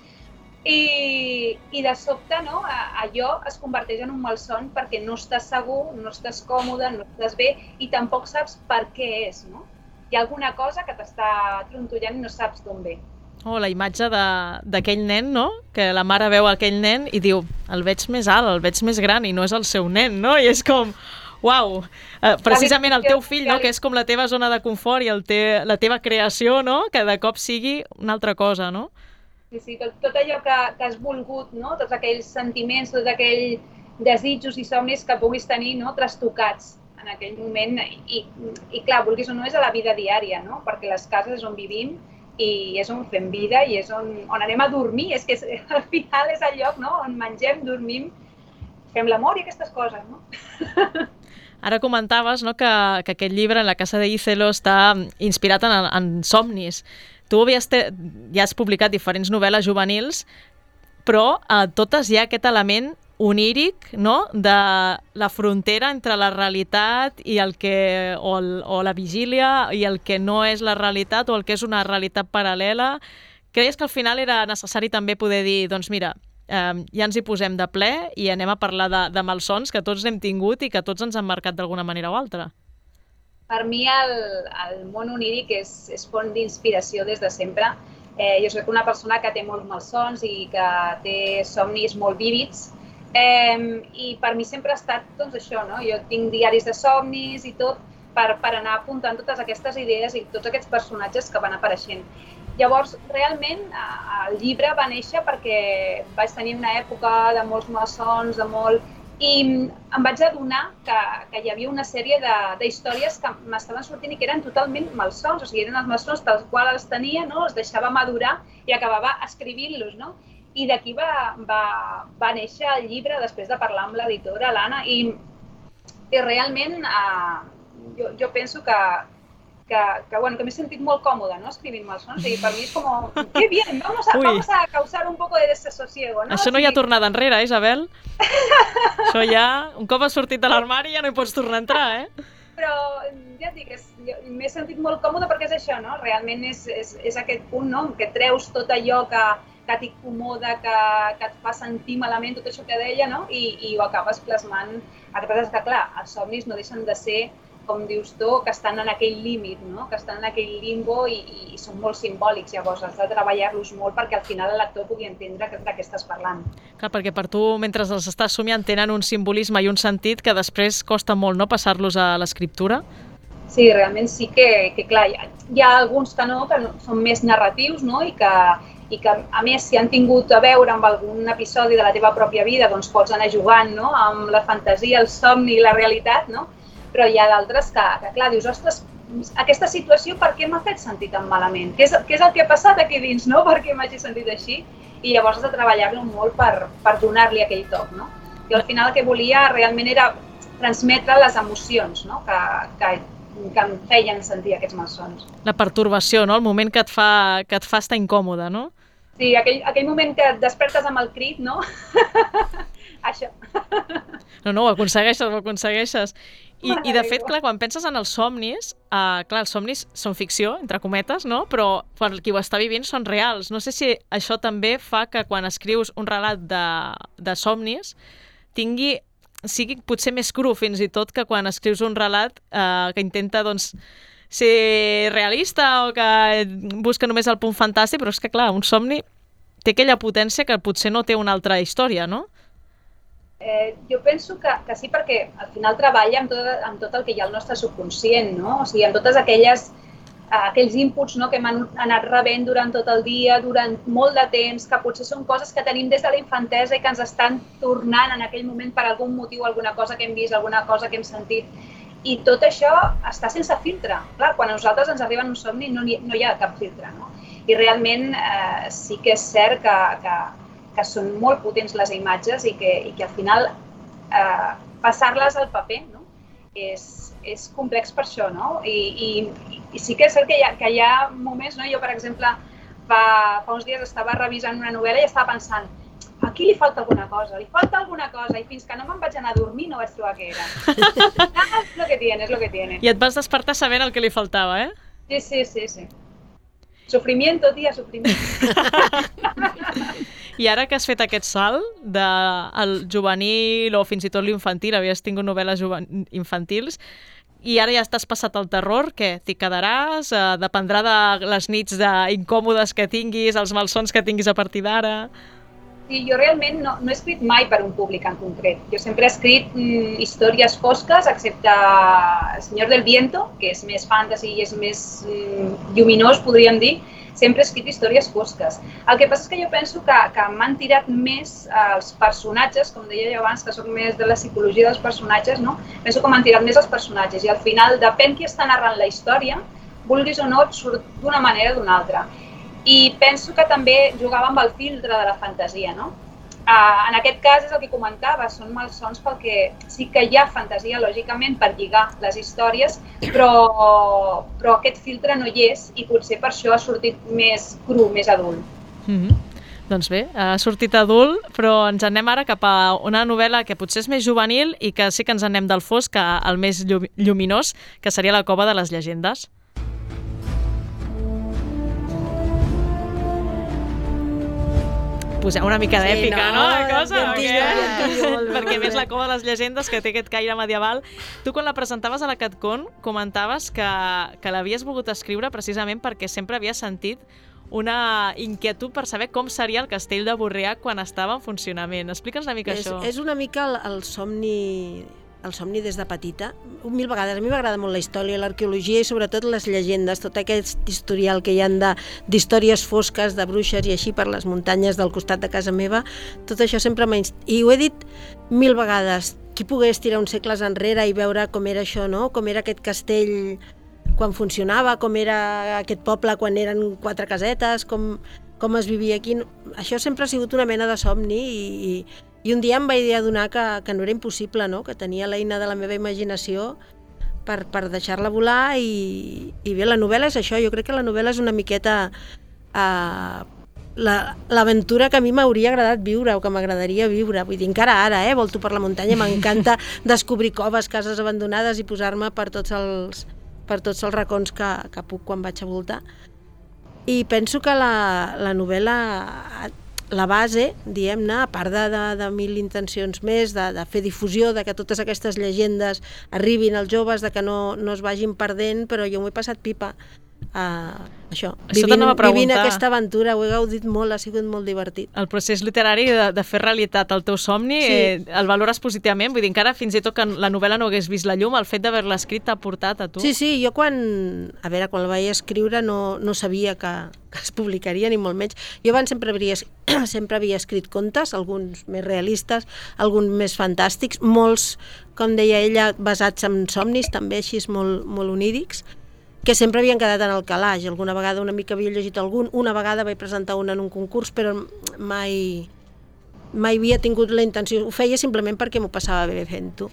i de sobte, no?, allò es converteix en un malson perquè no estàs segur, no estàs còmode, no estàs bé i tampoc saps per què és, no? Hi ha alguna cosa que t'està trontollant i no saps d'on ve. La imatge d'aquell nen, no?, que la mare veu aquell nen i diu, el veig més alt, el veig més gran i no és el seu nen, no? I és com, uau, precisament el teu fill, no?, que és com la teva zona de confort i la teva creació, no?, que de cop sigui una altra cosa, no? Sí, tot allò que has volgut, no?, tots aquells sentiments, tots aquells desitjos i somnis que puguis tenir, no?, trastocats en aquell moment. I clar, vulguis o no, és a la vida diària, no?, perquè les cases és on vivim i és on fem vida i és on anem a dormir. És que al final és el lloc, no?, on mengem, dormim, fem l'amor i aquestes coses, no? Ara comentaves, no?, que aquest llibre, La casa de Icelo, està inspirat en somnis. Tu ja has publicat diferents novel·les juvenils, però a totes hi ha aquest element oníric, no?, de la frontera entre la realitat i o la vigília i el que no és la realitat o el que és una realitat paral·lela. Creies que al final era necessari també poder dir, doncs mira, ja ens hi posem de ple i anem a parlar de malsons que tots n'hem tingut i que tots ens han marcat d'alguna manera o altra? Per mi el món oníric és font d'inspiració des de sempre. Jo soc una persona que té molts malsons i que té somnis molt vívids i per mi sempre ha estat doncs això, no? Jo tinc diaris de somnis i tot per anar apuntant totes aquestes idees i tots aquests personatges que van apareixent. Llavors, realment, el llibre va néixer perquè vaig tenir una època de molts malsons, i em vaig adonar que hi havia una sèrie d'històries que m'estaven sortint i que eren totalment malsons, o sigui, eren els malsons tal qual els tenia, no? Els deixava madurar i acabava escrivint-los, no? I d'aquí va néixer el llibre després de parlar amb l'editora, l'Anna, i realment jo penso que que m'he sentit molt còmoda, ¿no? Escrivint malsons, i per mi és com, qué bien, vamos a causar un poco de desasosiego, ¿no? Això no hi ha tornada enrere, Isabel? Això ja, un cop has sortit de l'armari ja no hi pots tornar a entrar, Però ja et dic, m'he sentit molt còmoda perquè és això, no? Realment és aquest punt, no? Que treus tot allò que t'incomoda, que et fa sentir malament, tot això que deia, no? I ho acabes plasmant. El que passa és que, clar, els somnis no deixen de ser, com dius tu, que estan en aquell límit, no? Que estan en aquell limbo i són molt simbòlics, llavors has de treballar-los molt perquè al final el lector pugui entendre de què estàs parlant. Clar, perquè per tu, mentre els estàs somiant, tenen un simbolisme i un sentit que després costa molt, no?, passar-los a l'escriptura? Sí, realment sí que clar, hi ha alguns que són més narratius, no? I que a més, si han tingut a veure amb algun episodi de la teva pròpia vida, doncs pots anar jugant, no? Amb la fantasia, el somni i la realitat, no? Però hi ha d'altres que, clar, dius, ostres, aquesta situació per què m'ha fet sentir tan malament? Què és el que ha passat aquí dins, no? Per què m'hagi sentit així? I llavors has de treballar-lo molt per donar-li aquell toc, no? I al final el que volia realment era transmetre les emocions, no? Que em feien sentir aquests malsons. La pertorbació, no? El moment que et fa estar incòmode, no? Sí, aquell moment que et despertes amb el crit, no? Això. No, ho aconsegueixes. I de fet, clar, quan penses en els somnis, clar, els somnis són ficció, entre cometes, no? Però per qui ho està vivint són reals. No sé si això també fa que quan escrius un relat de somnis sigui potser més cru fins i tot que quan escrius un relat que intenta, doncs, ser realista o que busca només el punt fantàstic, però és que, clar, un somni té aquella potència que potser no té una altra història, no? Jo penso que sí, perquè al final treballa amb tot el que hi ha al nostre subconscient, no? O sigui, amb totes aquells inputs, no, que hem anat rebent durant tot el dia, durant molt de temps, que potser són coses que tenim des de la infantesa i que ens estan tornant en aquell moment per algun motiu, alguna cosa que hem vist, alguna cosa que hem sentit. I tot això està sense filtre. Clar, quan a nosaltres ens arriba un somni no hi ha cap filtre, no? I realment sí que és cert que són molt potents les imatges i que al final passar-les al paper, no? És complex per això, no? I sí que és cert que hi ha moments, no? Jo, per exemple, fa uns dies estava revisant una novel·la i estava pensant, aquí li falta alguna cosa, i fins que no me'n vaig anar a dormir no vaig trobar què era. És lo que tiene. I et vas despertar sabent el que li faltava, Sí. Sufrimiento, tia, sufrimiento. I ara que has fet aquest salt del juvenil o fins i tot l'infantil, havies tingut novel·les infantils, i ara ja estàs passat al terror, què? T'hi quedaràs? Dependrà de les nits incòmodes que tinguis, els malsons que tinguis a partir d'ara? Sí, jo realment no he escrit mai per un públic en concret. Jo sempre he escrit històries fosques, excepte El Señor del Viento, que és més fantasy i és més lluminós, podríem dir. Sempre he escrit històries fosques. El que passa és que jo penso que m'han tirat més els personatges, com deia jo abans, que soc més de la psicologia dels personatges, no? Penso que m'han tirat més els personatges i al final depèn qui està narrant la història, vulguis o no, et surt d'una manera o d'una altra. I penso que també jugava amb el filtre de la fantasia, no? En aquest cas és el que comentava, són malsons perquè sí que hi ha fantasia, lògicament, per lligar les històries, però aquest filtre no hi és i potser per això ha sortit més cru, més adult. Doncs bé, ha sortit adult, però ens anem ara cap a una novel·la que potser és més juvenil i que sí que ens anem del fosc al més lluminós, que seria La cova de les llegendes. Poseu una mica d'èpica, no? De cosa, perquè més La cova de les llegendes, que té aquest caire medieval. Tu, quan la presentaves a la CatCon, comentaves que l'havies volgut escriure precisament perquè sempre havies sentit una inquietud per saber com seria el castell de Borrià quan estava en funcionament. Explica'ns una mica això. És una mica el somni des de petita. Mil vegades. A mi m'agrada molt la història, l'arqueologia i sobretot les llegendes, tot aquest historial que hi ha d'històries fosques, de bruixes i així per les muntanyes del costat de casa meva. Tot això sempre I ho he dit mil vegades. Qui pogués tirar uns segles enrere i veure com era això, no? Com era aquest castell quan funcionava, com era aquest poble quan eren 4 casetes, com es vivia aquí. Això sempre ha sigut una mena de somni i un dia em vaig adonar que no era impossible, no? Que tenia l'eina de la meva imaginació per deixar-la volar i bé, la novel·la és això, jo crec que la novel·la és una miqueta l'aventura que a mi m'hauria agradat viure o que m'agradaria viure, vull dir, encara ara, volto per la muntanya, m'encanta descobrir coves, cases abandonades i posar-me per tots els racons que puc quan vaig a voltar. I penso que la novel·la, la base, diguem-ne, a part de mil intencions més, de fer difusió, de que totes aquestes llegendes arribin als joves, de que no es vagin perdent, però jo m'ho he passat pipa. Això vivint aquesta aventura, ho he gaudit molt, ha sigut molt divertit. El procés literari de fer realitat el teu somni, el valores positivament? Vull dir, encara fins i tot que la novel·la no hagués vist la llum, el fet d'haver-la escrit t'ha portat a tu? Sí, jo quan la vaig escriure no sabia que es publicaria, ni molt menys. Jo abans sempre havia escrit contes, alguns més realistes, alguns més fantàstics, molts, com deia ella, basats en somnis, també així molt onírics, que sempre havien quedat en el calaix. Alguna vegada una mica havia llegit algun, una vegada vaig presentar un en un concurs, però mai havia tingut la intenció, ho feia simplement perquè m'ho passava bé fent-ho.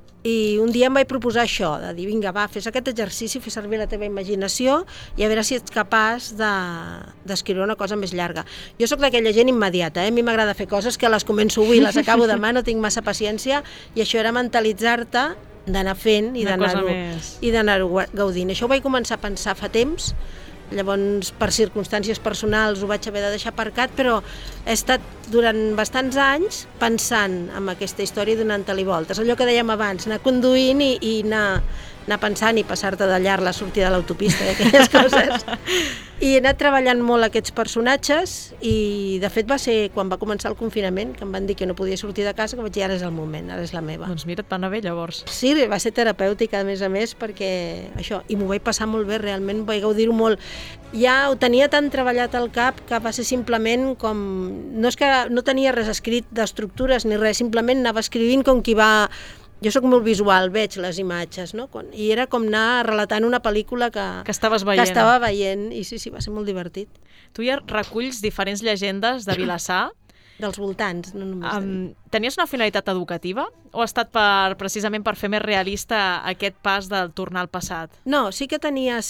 I un dia em vaig proposar això, de dir, vinga, va, fes aquest exercici, fes servir la teva imaginació i a veure si ets capaç d'escriure una cosa més llarga. Jo sóc d'aquella gent immediata, a mi m'agrada fer coses que les començo avui, les acabo demà, no tinc massa paciència, i això era mentalitzar-te d'anar fent i d'anar-ho gaudint. Això ho vaig començar a pensar fa temps, llavors per circumstàncies personals ho vaig haver de deixar aparcat, però he estat durant bastants anys pensant en aquesta història i donant-te-li voltes. Allò que dèiem abans, anar conduint i anar pensant i passar-te de llarg la sortida de l'autopista i aquelles coses. I he anat treballant molt aquests personatges i de fet va ser quan va començar el confinament, que em van dir que no podia sortir de casa, que vaig dir ara és el moment, ara és la meva. Doncs mira, et va anar bé llavors. Sí, va ser terapèutica a més, perquè això, i m'ho vaig passar molt bé, realment vaig gaudir-ho molt. Ja ho tenia tan treballat al cap que va ser simplement com... No és que no tenia res escrit d'estructures ni res, simplement anava escrivint com qui va... Jo sóc molt visual, veig les imatges, no? I era com anar relatant una pel·lícula que estaves veient. Que estava veient, i sí, va ser molt divertit. Tu ja reculls diferents llegendes de Vilassar. Dels voltants, no només. Tenies una finalitat educativa o ha estat precisament per fer més realista aquest pas del tornar al passat? No, sí que tenia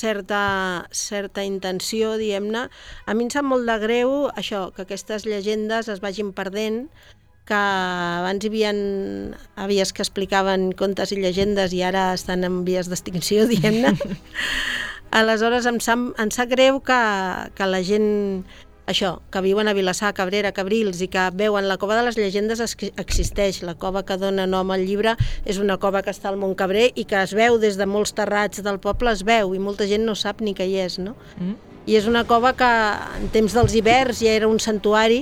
certa intenció, diguem-ne. A mi em sap molt de greu això, que aquestes llegendes es vagin perdent, que abans hi havia avies que explicaven contes i llegendes i ara estan en vies d'extinció, diguem-ne. Aleshores em sap greu que la gent, això, que viuen a Vilassar, Cabrera, Cabrils i que veuen la cova de les llegendes existeix. La cova que dona nom al llibre és una cova que està al Montcabrer i que es veu des de molts terrats del poble, es veu, i molta gent no sap ni què hi és, no? I és una cova que en temps dels hiverns ja era un santuari.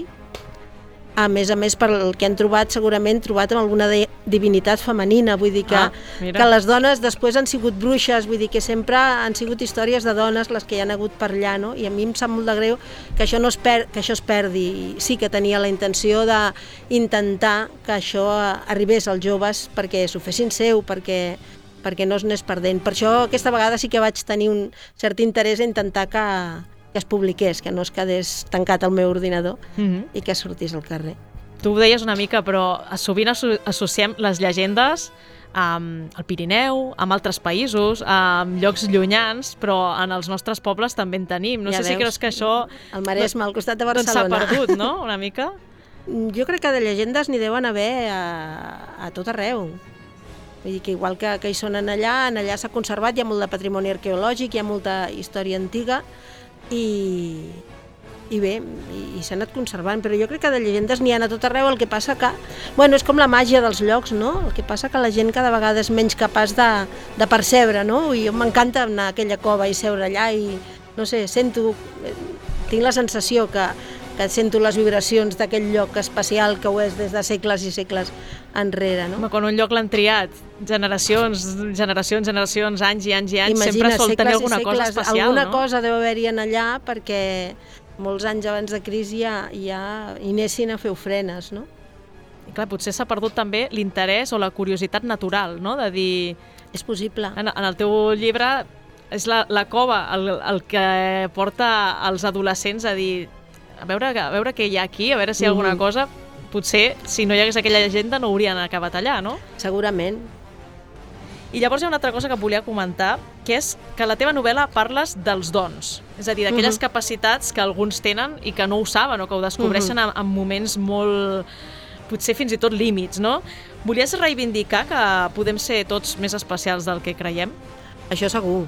A més, per el que han trobat, segurament trobat amb alguna divinitat femenina, vull dir que les dones després han sigut bruixes, vull dir que sempre han sigut històries de dones les que hi han hagut per allà, no? I a mi em sap molt de greu que això es perdi. Sí que tenia la intenció d'intentar que això arribés als joves perquè s'ho fessin seu, perquè no es anés perdent. Per això aquesta vegada sí que vaig tenir un cert interès a intentar que es publiqués, que no es quedés tancat al meu ordinador i que sortís al carrer. Tu ho deies una mica, però sovint associem les llegendes al Pirineu, amb altres països, amb llocs llunyans, però en els nostres pobles també en tenim. No sé si creus que això... El Maresme, al costat de Barcelona. S'ha perdut, no?, una mica? Jo crec que de llegendes n'hi deuen haver a tot arreu. Vull dir que igual que hi són allà s'ha conservat, hi ha molt de patrimoni arqueològic, hi ha molta història antiga, i bé, i s'ha anat conservant, però jo crec que de llegendes n'hi ha a tot arreu, el que passa que, bueno, és com la màgia dels llocs, no? El que passa que la gent cada vegada és menys capaç de percebre, no? I m'encanta anar a aquella cova i seure allà i, no sé, tinc la sensació que sento les vibracions d'aquell lloc especial que ho és des de segles i segles enrere, no? Quan un lloc l'han triat generacions, anys i anys, imagina, sempre sol tenir alguna cosa especial, alguna no? cosa deu haver-hi allà perquè molts anys abans de crisi ja hi anessin a fer ofrenes, no? I clar, potser s'ha perdut també l'interès o la curiositat natural, no? De dir... És possible. En el teu llibre és la cova el que porta els adolescents a dir a veure què hi ha aquí, a veure si hi ha alguna cosa. Potser, si no hi hagués aquella llegenda, no haurien acabat allà, no? Segurament. I llavors hi ha una altra cosa que volia comentar, que és que a la teva novel·la parles dels dons, és a dir, d'aquelles capacitats que alguns tenen i que no ho saben o que ho descobreixen en moments molt, potser fins i tot límits, no? Volies reivindicar que podem ser tots més especials del que creiem? Això segur.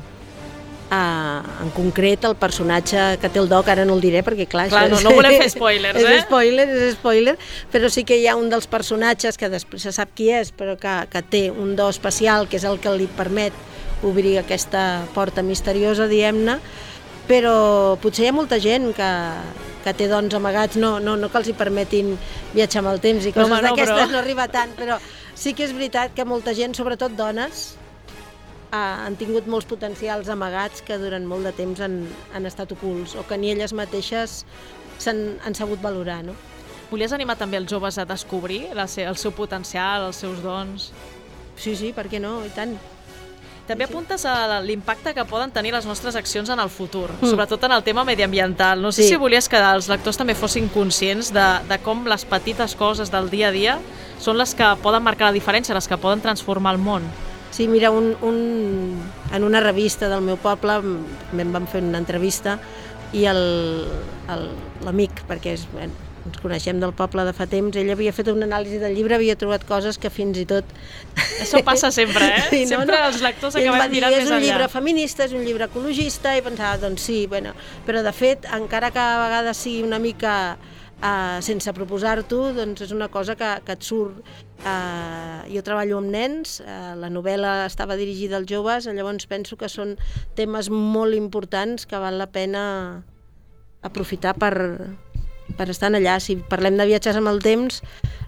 En concret, el personatge que té el do, que ara no el diré perquè clar no volem fer spoilers, és spoiler, però sí que hi ha un dels personatges que després se sap qui és, però que té un do especial, que és el que li permet obrir aquesta porta misteriosa, diguem-ne, però potser hi ha molta gent que té dons amagats, no que els hi permetin viatjar amb el temps i coses d'aquestes, no arriba tant, però sí que és veritat que molta gent, sobretot dones, han tingut molts potencials amagats que durant molt de temps han estat ocults o que ni elles mateixes han sabut valorar, no? Volies animar també els joves a descobrir el seu potencial, els seus dons? Sí, per què no? I tant. També apuntes a l'impacte que poden tenir les nostres accions en el futur, sobretot en el tema mediambiental. No sé si volies que els lectors també fossin conscients de com les petites coses del dia a dia són les que poden marcar la diferència, les que poden transformar el món. Sí, mira, en una revista del meu poble em van fer una entrevista i l'amic, perquè ens coneixem del poble de fa temps, ell havia fet una anàlisi del llibre, havia trobat coses que fins i tot... Això passa sempre, Sí, sempre els lectors acabem mirant més enllà. És un llibre feminista, és un llibre ecologista, i pensava, doncs sí, però de fet, encara que a vegades sigui una mica sense proposar-t'ho, doncs és una cosa que et surt. Jo treballo amb nens, la novel·la estava dirigida als joves, llavors penso que són temes molt importants que val la pena aprofitar per estar allà. Si parlem de viatges amb el temps,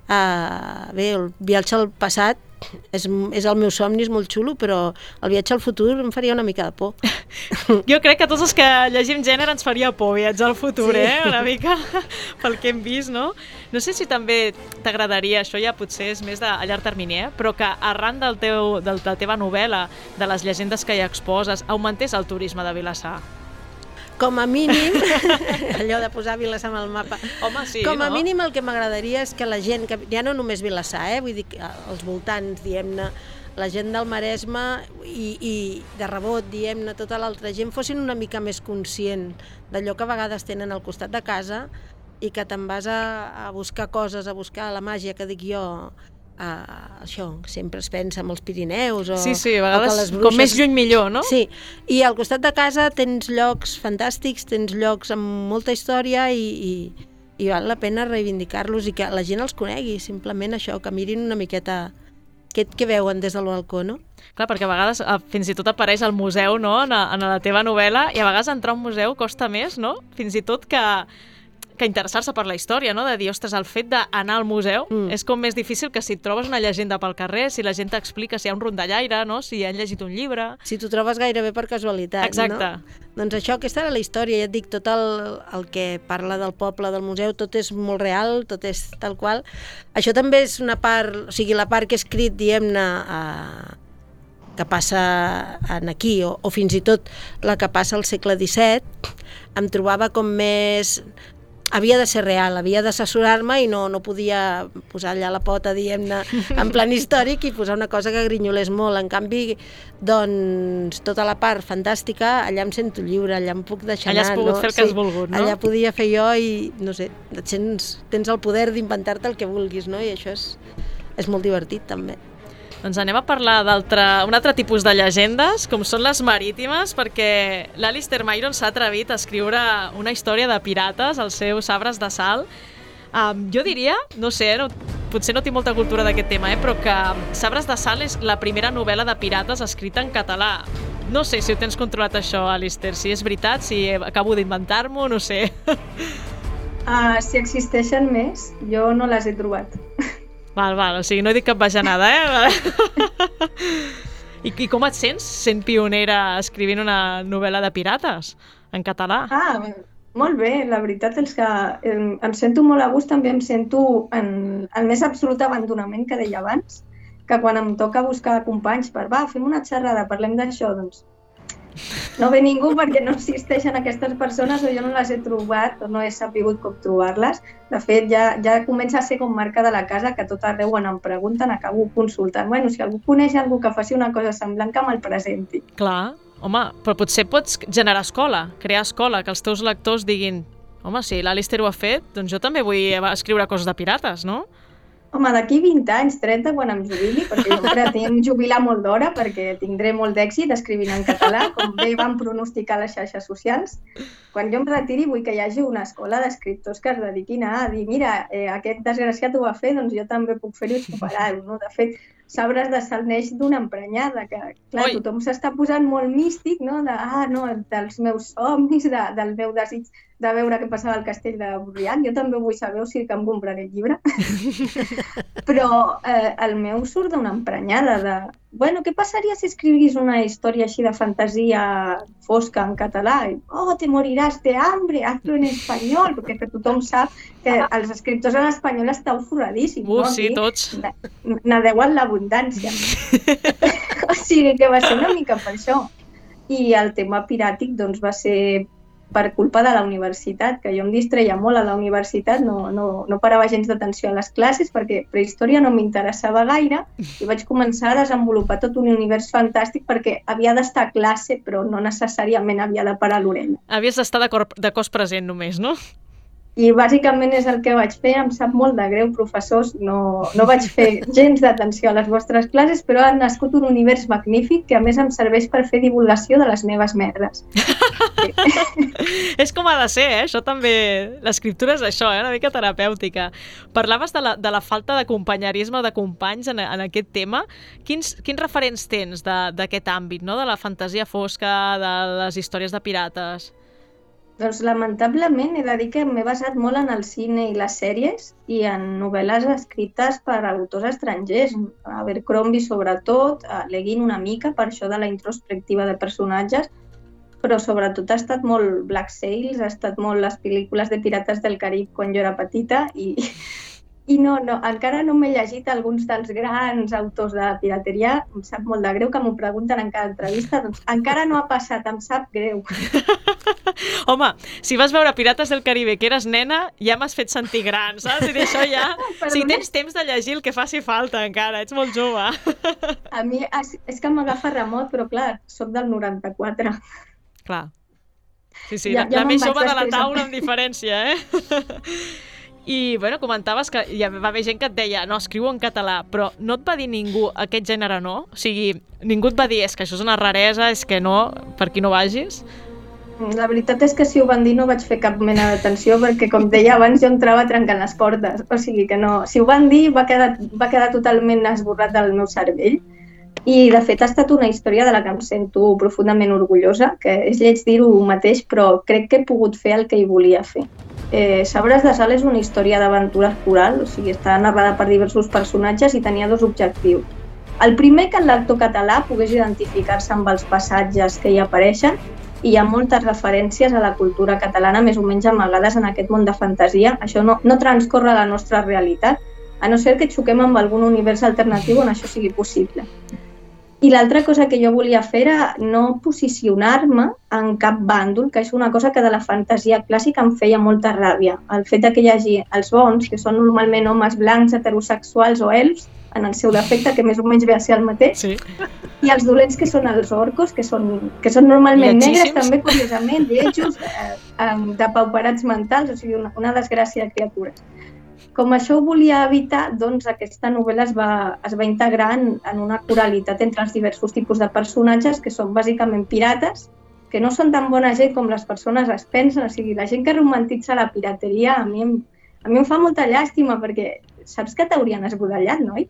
el viatge al passat és el meu somni, és molt xulo, però el viatge al futur em faria una mica de por. Jo crec que tots els que llegim gènere ens faria por viatjar al futur, una mica pel que hem vist, no? No sé si també t'agradaria, això ja potser és més a llarg termini, però que arran de la teva novel·la, de les llegendes que hi exposes, augmentés el turisme de Vilassar. Com a mínim, allò de posar Vilassar en el mapa, home, sí, com a mínim el que m'agradaria és que la gent, ja no només Vilassar, vull dir, als voltants, diguem-ne, la gent del Maresme i de rebot, diguem-ne, tota l'altra gent fossin una mica més conscient d'allò que a vegades tenen al costat de casa i que te'n vas a buscar coses, a buscar la màgia que dic jo, això, sempre es pensa en els Pirineus sí, a vegades com més lluny millor, no? Sí, i al costat de casa tens llocs fantàstics, tens llocs amb molta història i val la pena reivindicar-los i que la gent els conegui, simplement això, que mirin una miqueta què veuen des del balcó, no? Clar, perquè a vegades fins i tot apareix al museu, no?, en la teva novel·la, i a vegades entrar a un museu costa més, no?, fins i tot que interessar-se per la història, no?, de dir, ostres, el fet d'anar al museu és com més difícil que si et trobes una llegenda pel carrer, si la gent t'explica si hi ha un rondallaire, no?, si han llegit un llibre... Si t'ho trobes gairebé per casualitat, exacte, no? Doncs això, aquesta era la història, ja et dic, tot el que parla del poble, del museu, tot és molt real, tot és tal qual. Això també és una part, o sigui, la part que he escrit, diguem-ne, que passa aquí, o fins i tot la que passa al segle XVII, em trobava com més... Havia de ser real, havia d'assessorar-me i no podia posar allà la pota, diguem-ne, en plan històric i posar una cosa que grinyolés molt. En canvi, doncs, tota la part fantàstica, allà em sento lliure, allà em puc deixar anar. Allà has pogut fer el que has volgut, no? Allà podia fer jo i, no sé, tens el poder d'inventar-te el que vulguis, no? I això és molt divertit, també. Doncs anem a parlar un altre tipus de llegendes, com són les marítimes, perquè l'Alistair Myron s'ha atrevit a escriure una història de pirates, els seus sabres de sal. Jo diria, no sé, potser no tinc molta cultura d'aquest tema, però que Sabres de sal és la primera novel·la de pirates escrita en català. No sé si ho tens controlat això, Alistair, si és veritat, si acabo d'inventar-m'ho, no sé. Si existeixen més, jo no les he trobat. Val, o sigui, no he dit cap bajanada, I com et sents sent pionera escrivint una novel·la de pirates en català? Molt bé, la veritat és que em sento molt a gust, també em sento en el més absolut abandonament que deia abans, que quan em toca buscar companys fem una xerrada, parlem d'això, doncs No ve ningú perquè no existeixen aquestes persones o jo no les he trobat o no he sabut com trobar-les. De fet, ja comença a ser com marca de la casa que tot arreu quan em pregunten acabo consultant. Bueno, si algú coneix algú que faci una cosa semblant que me'l presenti. Clar, home, però potser pots generar escola, crear escola, que els teus lectors diguin home, si l'Alistair ho ha fet, doncs jo també vull escriure coses de pirates, no? Home, d'aquí 20 anys, 30, quan em jubili, perquè jo pretenc jubilar molt d'hora perquè tindré molt d'èxit escrivint en català, com bé van pronosticar les xarxes socials. Quan jo em retiri vull que hi hagi una escola d'escriptors que es dediquin a dir mira, aquest desgraciat ho va fer, doncs jo també puc fer-ho i superar-ho, no? De fet, Sabres de Sal neix d'una emprenyada, que clar, tothom s'està posant molt místic, no? Dels meus somnis, del meu desig de veure què passava al castell de Borriac. Jo també vull saber si que em compraré el llibre. Però el meu surt d'una emprenyada de... Bueno, què passaria si escrivís una història així de fantasia fosca en català? Oh, te moriràs de hambre, hazlo en espanyol, perquè tothom sap que els escriptors en espanyol esteu forradíssims. No? Sí, tots. Nadeu en l'abundància. O sigui que va ser una mica per això. I el tema piràtic doncs, va ser per culpa de la universitat, que jo em distreia molt a la universitat, no parava gens d'atenció a les classes perquè prehistòria no m'interessava gaire i vaig començar a desenvolupar tot un univers fantàstic perquè havia d'estar a classe però no necessàriament havia de parar l'orella. Havies d'estar de cos present només, no? I bàsicament és el que vaig fer, em sap molt de greu, professors, no vaig fer gens d'atenció a les vostres classes, però ha nascut un univers magnífic que a més em serveix per fer divulgació de les meves merdes. És com ha de ser, això també, l'escriptura és això, una mica terapèutica. Parlaves de la falta de companyerisme o de companys en aquest tema. Quins referents tens d'aquest àmbit, no? De la fantasia fosca, de les històries de pirates? Doncs lamentablement he de dir que m'he basat molt en el cine i les sèries i en novel·les escrites per autors estrangers, Abercrombie sobretot, Le Guin una mica per això de la introspectiva de personatges, però sobretot ha estat molt Black Sails, ha estat molt les pel·lícules de Pirates del Carib quan jo era petita i no, encara no m'he llegit alguns dels grans autors de pirateria, em sap molt de greu que m'ho pregunten en cada entrevista, doncs encara no ha passat, em sap greu. Home, si vas veure Pirates del Caribe que eres nena, ja m'has fet sentir gran, saps? I d'això ja, si tens temps de llegir el que faci falta encara, ets molt jove. A mi és que m'agafa remot, però clar, soc del 94. Clar. Sí, la més jove de la taula amb diferència, I, bueno, comentaves que hi va haver gent que et deia no, escriu en català, però no et va dir ningú aquest gènere no? O sigui, ningú et va dir és que això és una raresa, és que no, per aquí no vagis? La veritat és que si ho van dir no vaig fer cap mena d'atenció perquè, com deia abans, jo entrava trencant les portes. O sigui que no, si ho van dir va quedar totalment esborrat del meu cervell. I, de fet, ha estat una història de la que em sento profundament orgullosa, que és lleig dir-ho mateix, però crec que he pogut fer el que hi volia fer. Sabres de Sal és una història d'aventures coral, o sigui, està narrada per diversos personatges i tenia dos objectius. El primer, que el lector català pogués identificar-se amb els passatges que hi apareixen, i hi ha moltes referències a la cultura catalana més o menys amagades en aquest món de fantasia. Això no transcorre a la nostra realitat, a no ser que xoquem amb algun univers alternatiu on això sigui possible. I l'altra cosa que jo volia fer era no posicionar-me en cap bàndol, que és una cosa que de la fantasia clàssica em feia molta ràbia. El fet que hi hagi els bons, que són normalment homes blancs, heterosexuals o elfs, en el seu defecte, que més o menys ve a ser el mateix, sí. I els dolents, que són els orcos, que són normalment negres, també curiosament, lletjos, depauperats mentals, o sigui, una desgràcia de criatures. Com això ho volia evitar, doncs aquesta novel·la es va integrar en una coralitat entre els diversos tipus de personatges que són bàsicament pirates, que no són tan bona gent com les persones es pensen, o sigui, la gent que romantitza la pirateria a mi em fa molta llàstima perquè saps que t'haurien esbudellat, no?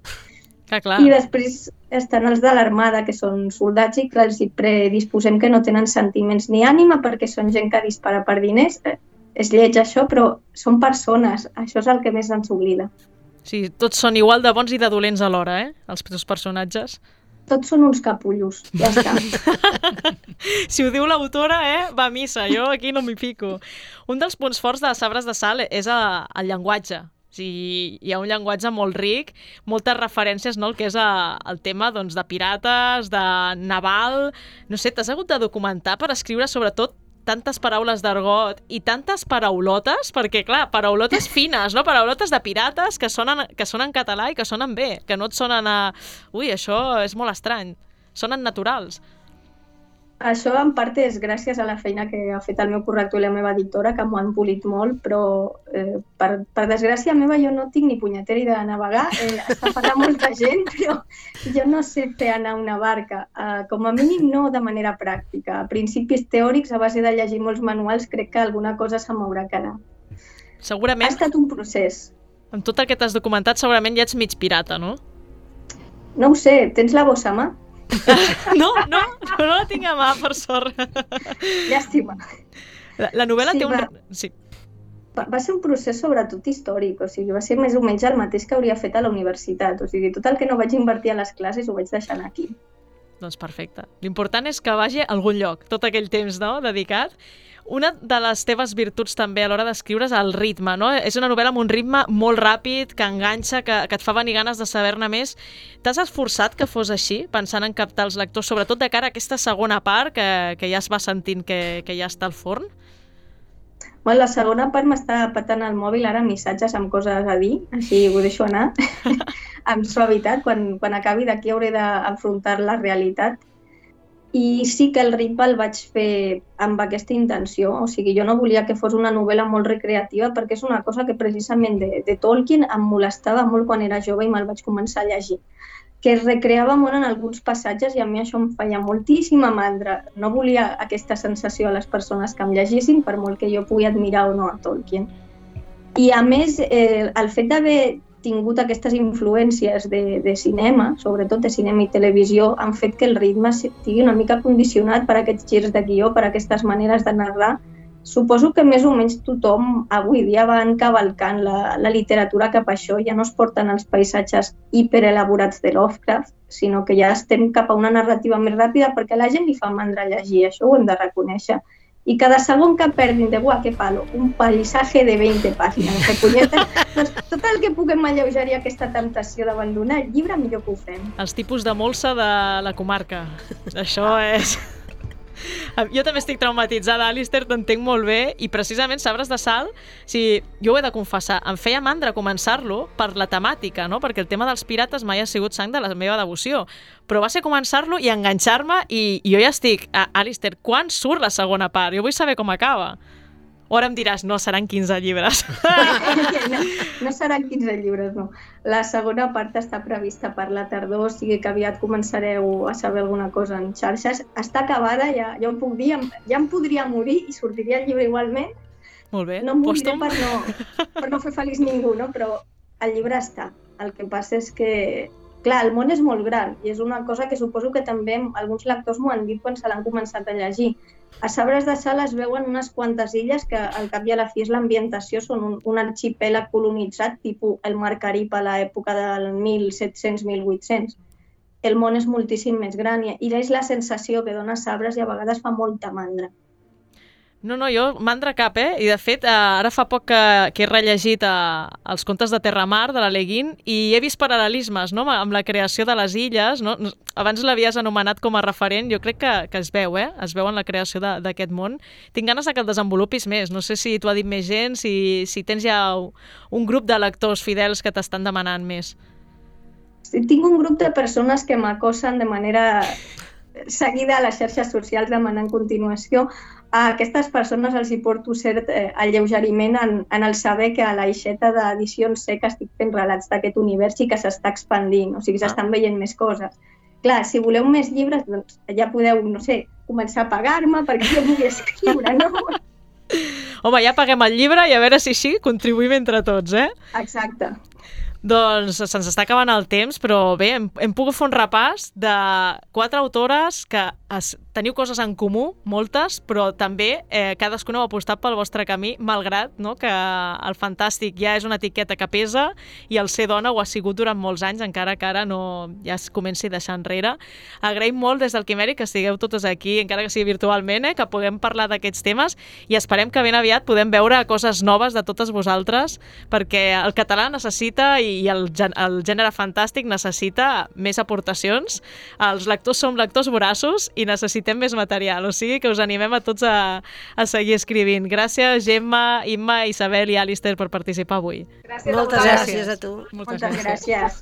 Clar. I després estan els de l'armada, que són soldats i que els hi predisposem que no tenen sentiments ni ànima perquè són gent que dispara per diners. És lleig això, però són persones. Això és el que més ens oblida. Sí, tots són igual de bons i de dolents alhora, els teus personatges. Tots són uns capullos, ja està. Si ho diu l'autora, va a missa, jo aquí no m'hi fico. Un dels punts forts de Sabres de Sal és el llenguatge. Hi ha un llenguatge molt ric, moltes referències, no?, el que és el tema doncs, de pirates, de naval... No sé, t'has hagut de documentar per escriure sobretot tantes paraules d'argot i tantes paraulotes, perquè, clar, paraulotes fines, no? Paraulotes de pirates que sonen en català i que sonen bé, que no et sonen a... Ui, això és molt estrany. Sonen naturals. Això en part és gràcies a la feina que ha fet el meu corrector i la meva editora, que m'ho han polit molt, però per desgràcia meva jo no tinc ni punyetera idea de navegar. Està parlant molta gent, però jo no sé fer anar una barca. Com a mínim no de manera pràctica. A principis teòrics, a base de llegir molts manuals, crec que alguna cosa se m'haurà quedat. Segurament... Ha estat un procés. Amb tot el que t'has documentat, segurament ja ets mig pirata, no? No ho sé, tens la bossa a mà? No la tinc a mà, per sort. Llàstima. La novel·la té un... Sí. Va ser un procés sobretot històric, o sigui, va ser més o menys el mateix que hauria fet a la universitat, o sigui, tot el que no vaig invertir a les classes ho vaig deixar aquí. Doncs perfecte. L'important és que vagi a algun lloc, tot aquell temps, no?, dedicat. Una de les teves virtuts també a l'hora d'escriure és el ritme, no? És una novel·la amb un ritme molt ràpid, que enganxa, que et fa venir ganes de saber-ne més. T'has esforçat que fos així, pensant en captar els lectors, sobretot de cara a aquesta segona part, que ja es va sentint que ja està al forn? Bueno, la segona part m'està patant el mòbil ara missatges amb coses a dir, així ho deixo anar, amb suavitat. Quan acabi d'aquí hauré d'enfrontar la realitat. I sí que el ritme el vaig fer amb aquesta intenció, o sigui, jo no volia que fos una novel·la molt recreativa perquè és una cosa que precisament de Tolkien em molestava molt quan era jove i me'l vaig començar a llegir, que es recreava molt en alguns passatges i a mi això em feia moltíssima mandra. No volia aquesta sensació a les persones que em llegissin, per molt que jo pugui admirar o no a Tolkien. I a més, el fet d'haver tingut aquestes influències de cinema, sobretot de cinema i televisió, han fet que el ritme estigui una mica condicionat per aquests girs de guió, per aquestes maneres de narrar. Suposo que més o menys tothom avui dia va encavalcant la literatura cap a això, ja no es porten els paisatges hiperelaborats de Lovecraft, sinó que ja estem cap a una narrativa més ràpida perquè a la gent li fa mandra llegir, això ho hem de reconèixer. I cada segon que perdin de guà, que palo, un paisatge de 20 pàgines, de punyeta, doncs tot el que puguem alleugerir aquesta temptació d'abandonar el llibre, millor que ho fem. Els tipus de molsa de la comarca. Això és... Jo també estic traumatitzada, Alistair, t'entenc molt bé, i precisament Sabres de Sal, jo ho he de confessar, em feia mandra començar-lo per la temàtica, no? Perquè el tema dels pirates mai ha sigut sang de la meva devoció, però va ser començar-lo i enganxar-me i jo ja estic, Alistair, quan surt la segona part? Jo vull saber com acaba. O ara em diràs, no, seran 15 llibres. No seran 15 llibres, no. La segona part està prevista per la tardor, o sigui que aviat començareu a saber alguna cosa en xarxes. Està acabada, ja ho puc dir, ja em podria morir i sortiria el llibre igualment. Molt bé. No em moriré per no fer feliç ningú, no? Però el llibre està. El que passa és que, clar, el món és molt gran i és una cosa que suposo que també alguns lectors m'ho han dit quan se l'han començat a llegir. A Sabres de Sal es veuen unes quantes illes que al cap i a la fi és l'ambientació, són un arxipèlag colonitzat, tipus el Mar Carib a l'època del 1700-1800. El món és moltíssim més gran i és la sensació que dona Sabres i a vegades fa molta mandra. No, jo mandra cap, I de fet, ara fa poc que he rellegit els contes de Terramar, de l'Ale Guin, i he vist paral·lelismes, no?, amb la creació de les illes, no? Abans l'havies anomenat com a referent, jo crec que es veu, Es veu en la creació d'aquest món. Tinc ganes que el desenvolupis més, no sé si t'ho ha dit més gent, si tens ja un grup de lectors fidels que t'estan demanant més. Sí, tinc un grup de persones que m'acosen de manera seguida a les xarxes socials demanant continuació. A aquestes persones els hi porto cert alleugeriment en el saber que a l'Aixeta d'Edicions sé que estic fent relats d'aquest univers i que s'està expandint, o sigui, s'estan veient més coses. Clar, si voleu més llibres, doncs ja podeu, no sé, començar a pagar-me perquè jo pugui escriure, no? Home, ja paguem el llibre i a veure si així contribuïm entre tots, Exacte. Doncs se'ns està acabant el temps, però bé, hem pogut fer un repàs de 4 autores que teniu coses en comú, moltes, però també cadascun heu apostat pel vostre camí, malgrat que el Fantàstic ja és una etiqueta que pesa i el ser dona ho ha sigut durant molts anys, encara que ara ja es comenci a deixar enrere. Agraïm molt des del Quimèric que estigueu totes aquí, encara que sigui virtualment, que puguem parlar d'aquests temes i esperem que ben aviat podem veure coses noves de totes vosaltres, perquè el català necessita i el gènere fantàstic necessita més aportacions. Els lectors som lectors voraços i necessitem més material, o sigui que us animem a tots a seguir escrivint. Gràcies, Gemma, Imma, Isabel i Alistair per participar avui. Gràcies Moltes gràcies a tu. Moltes gràcies.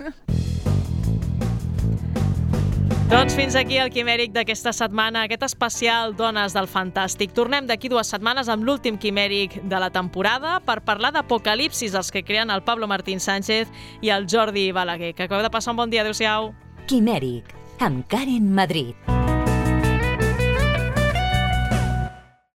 Doncs fins aquí el Quimèric d'aquesta setmana, aquest especial Dones del Fantàstic. Tornem d'aquí 2 setmanes amb l'últim Quimèric de la temporada per parlar d'Apocalipsis, els que creen el Pablo Martín Sánchez i el Jordi Balaguer. Que acabeu de passar un bon dia. Adéu-siau. Quimèric, amb Karen Madrid.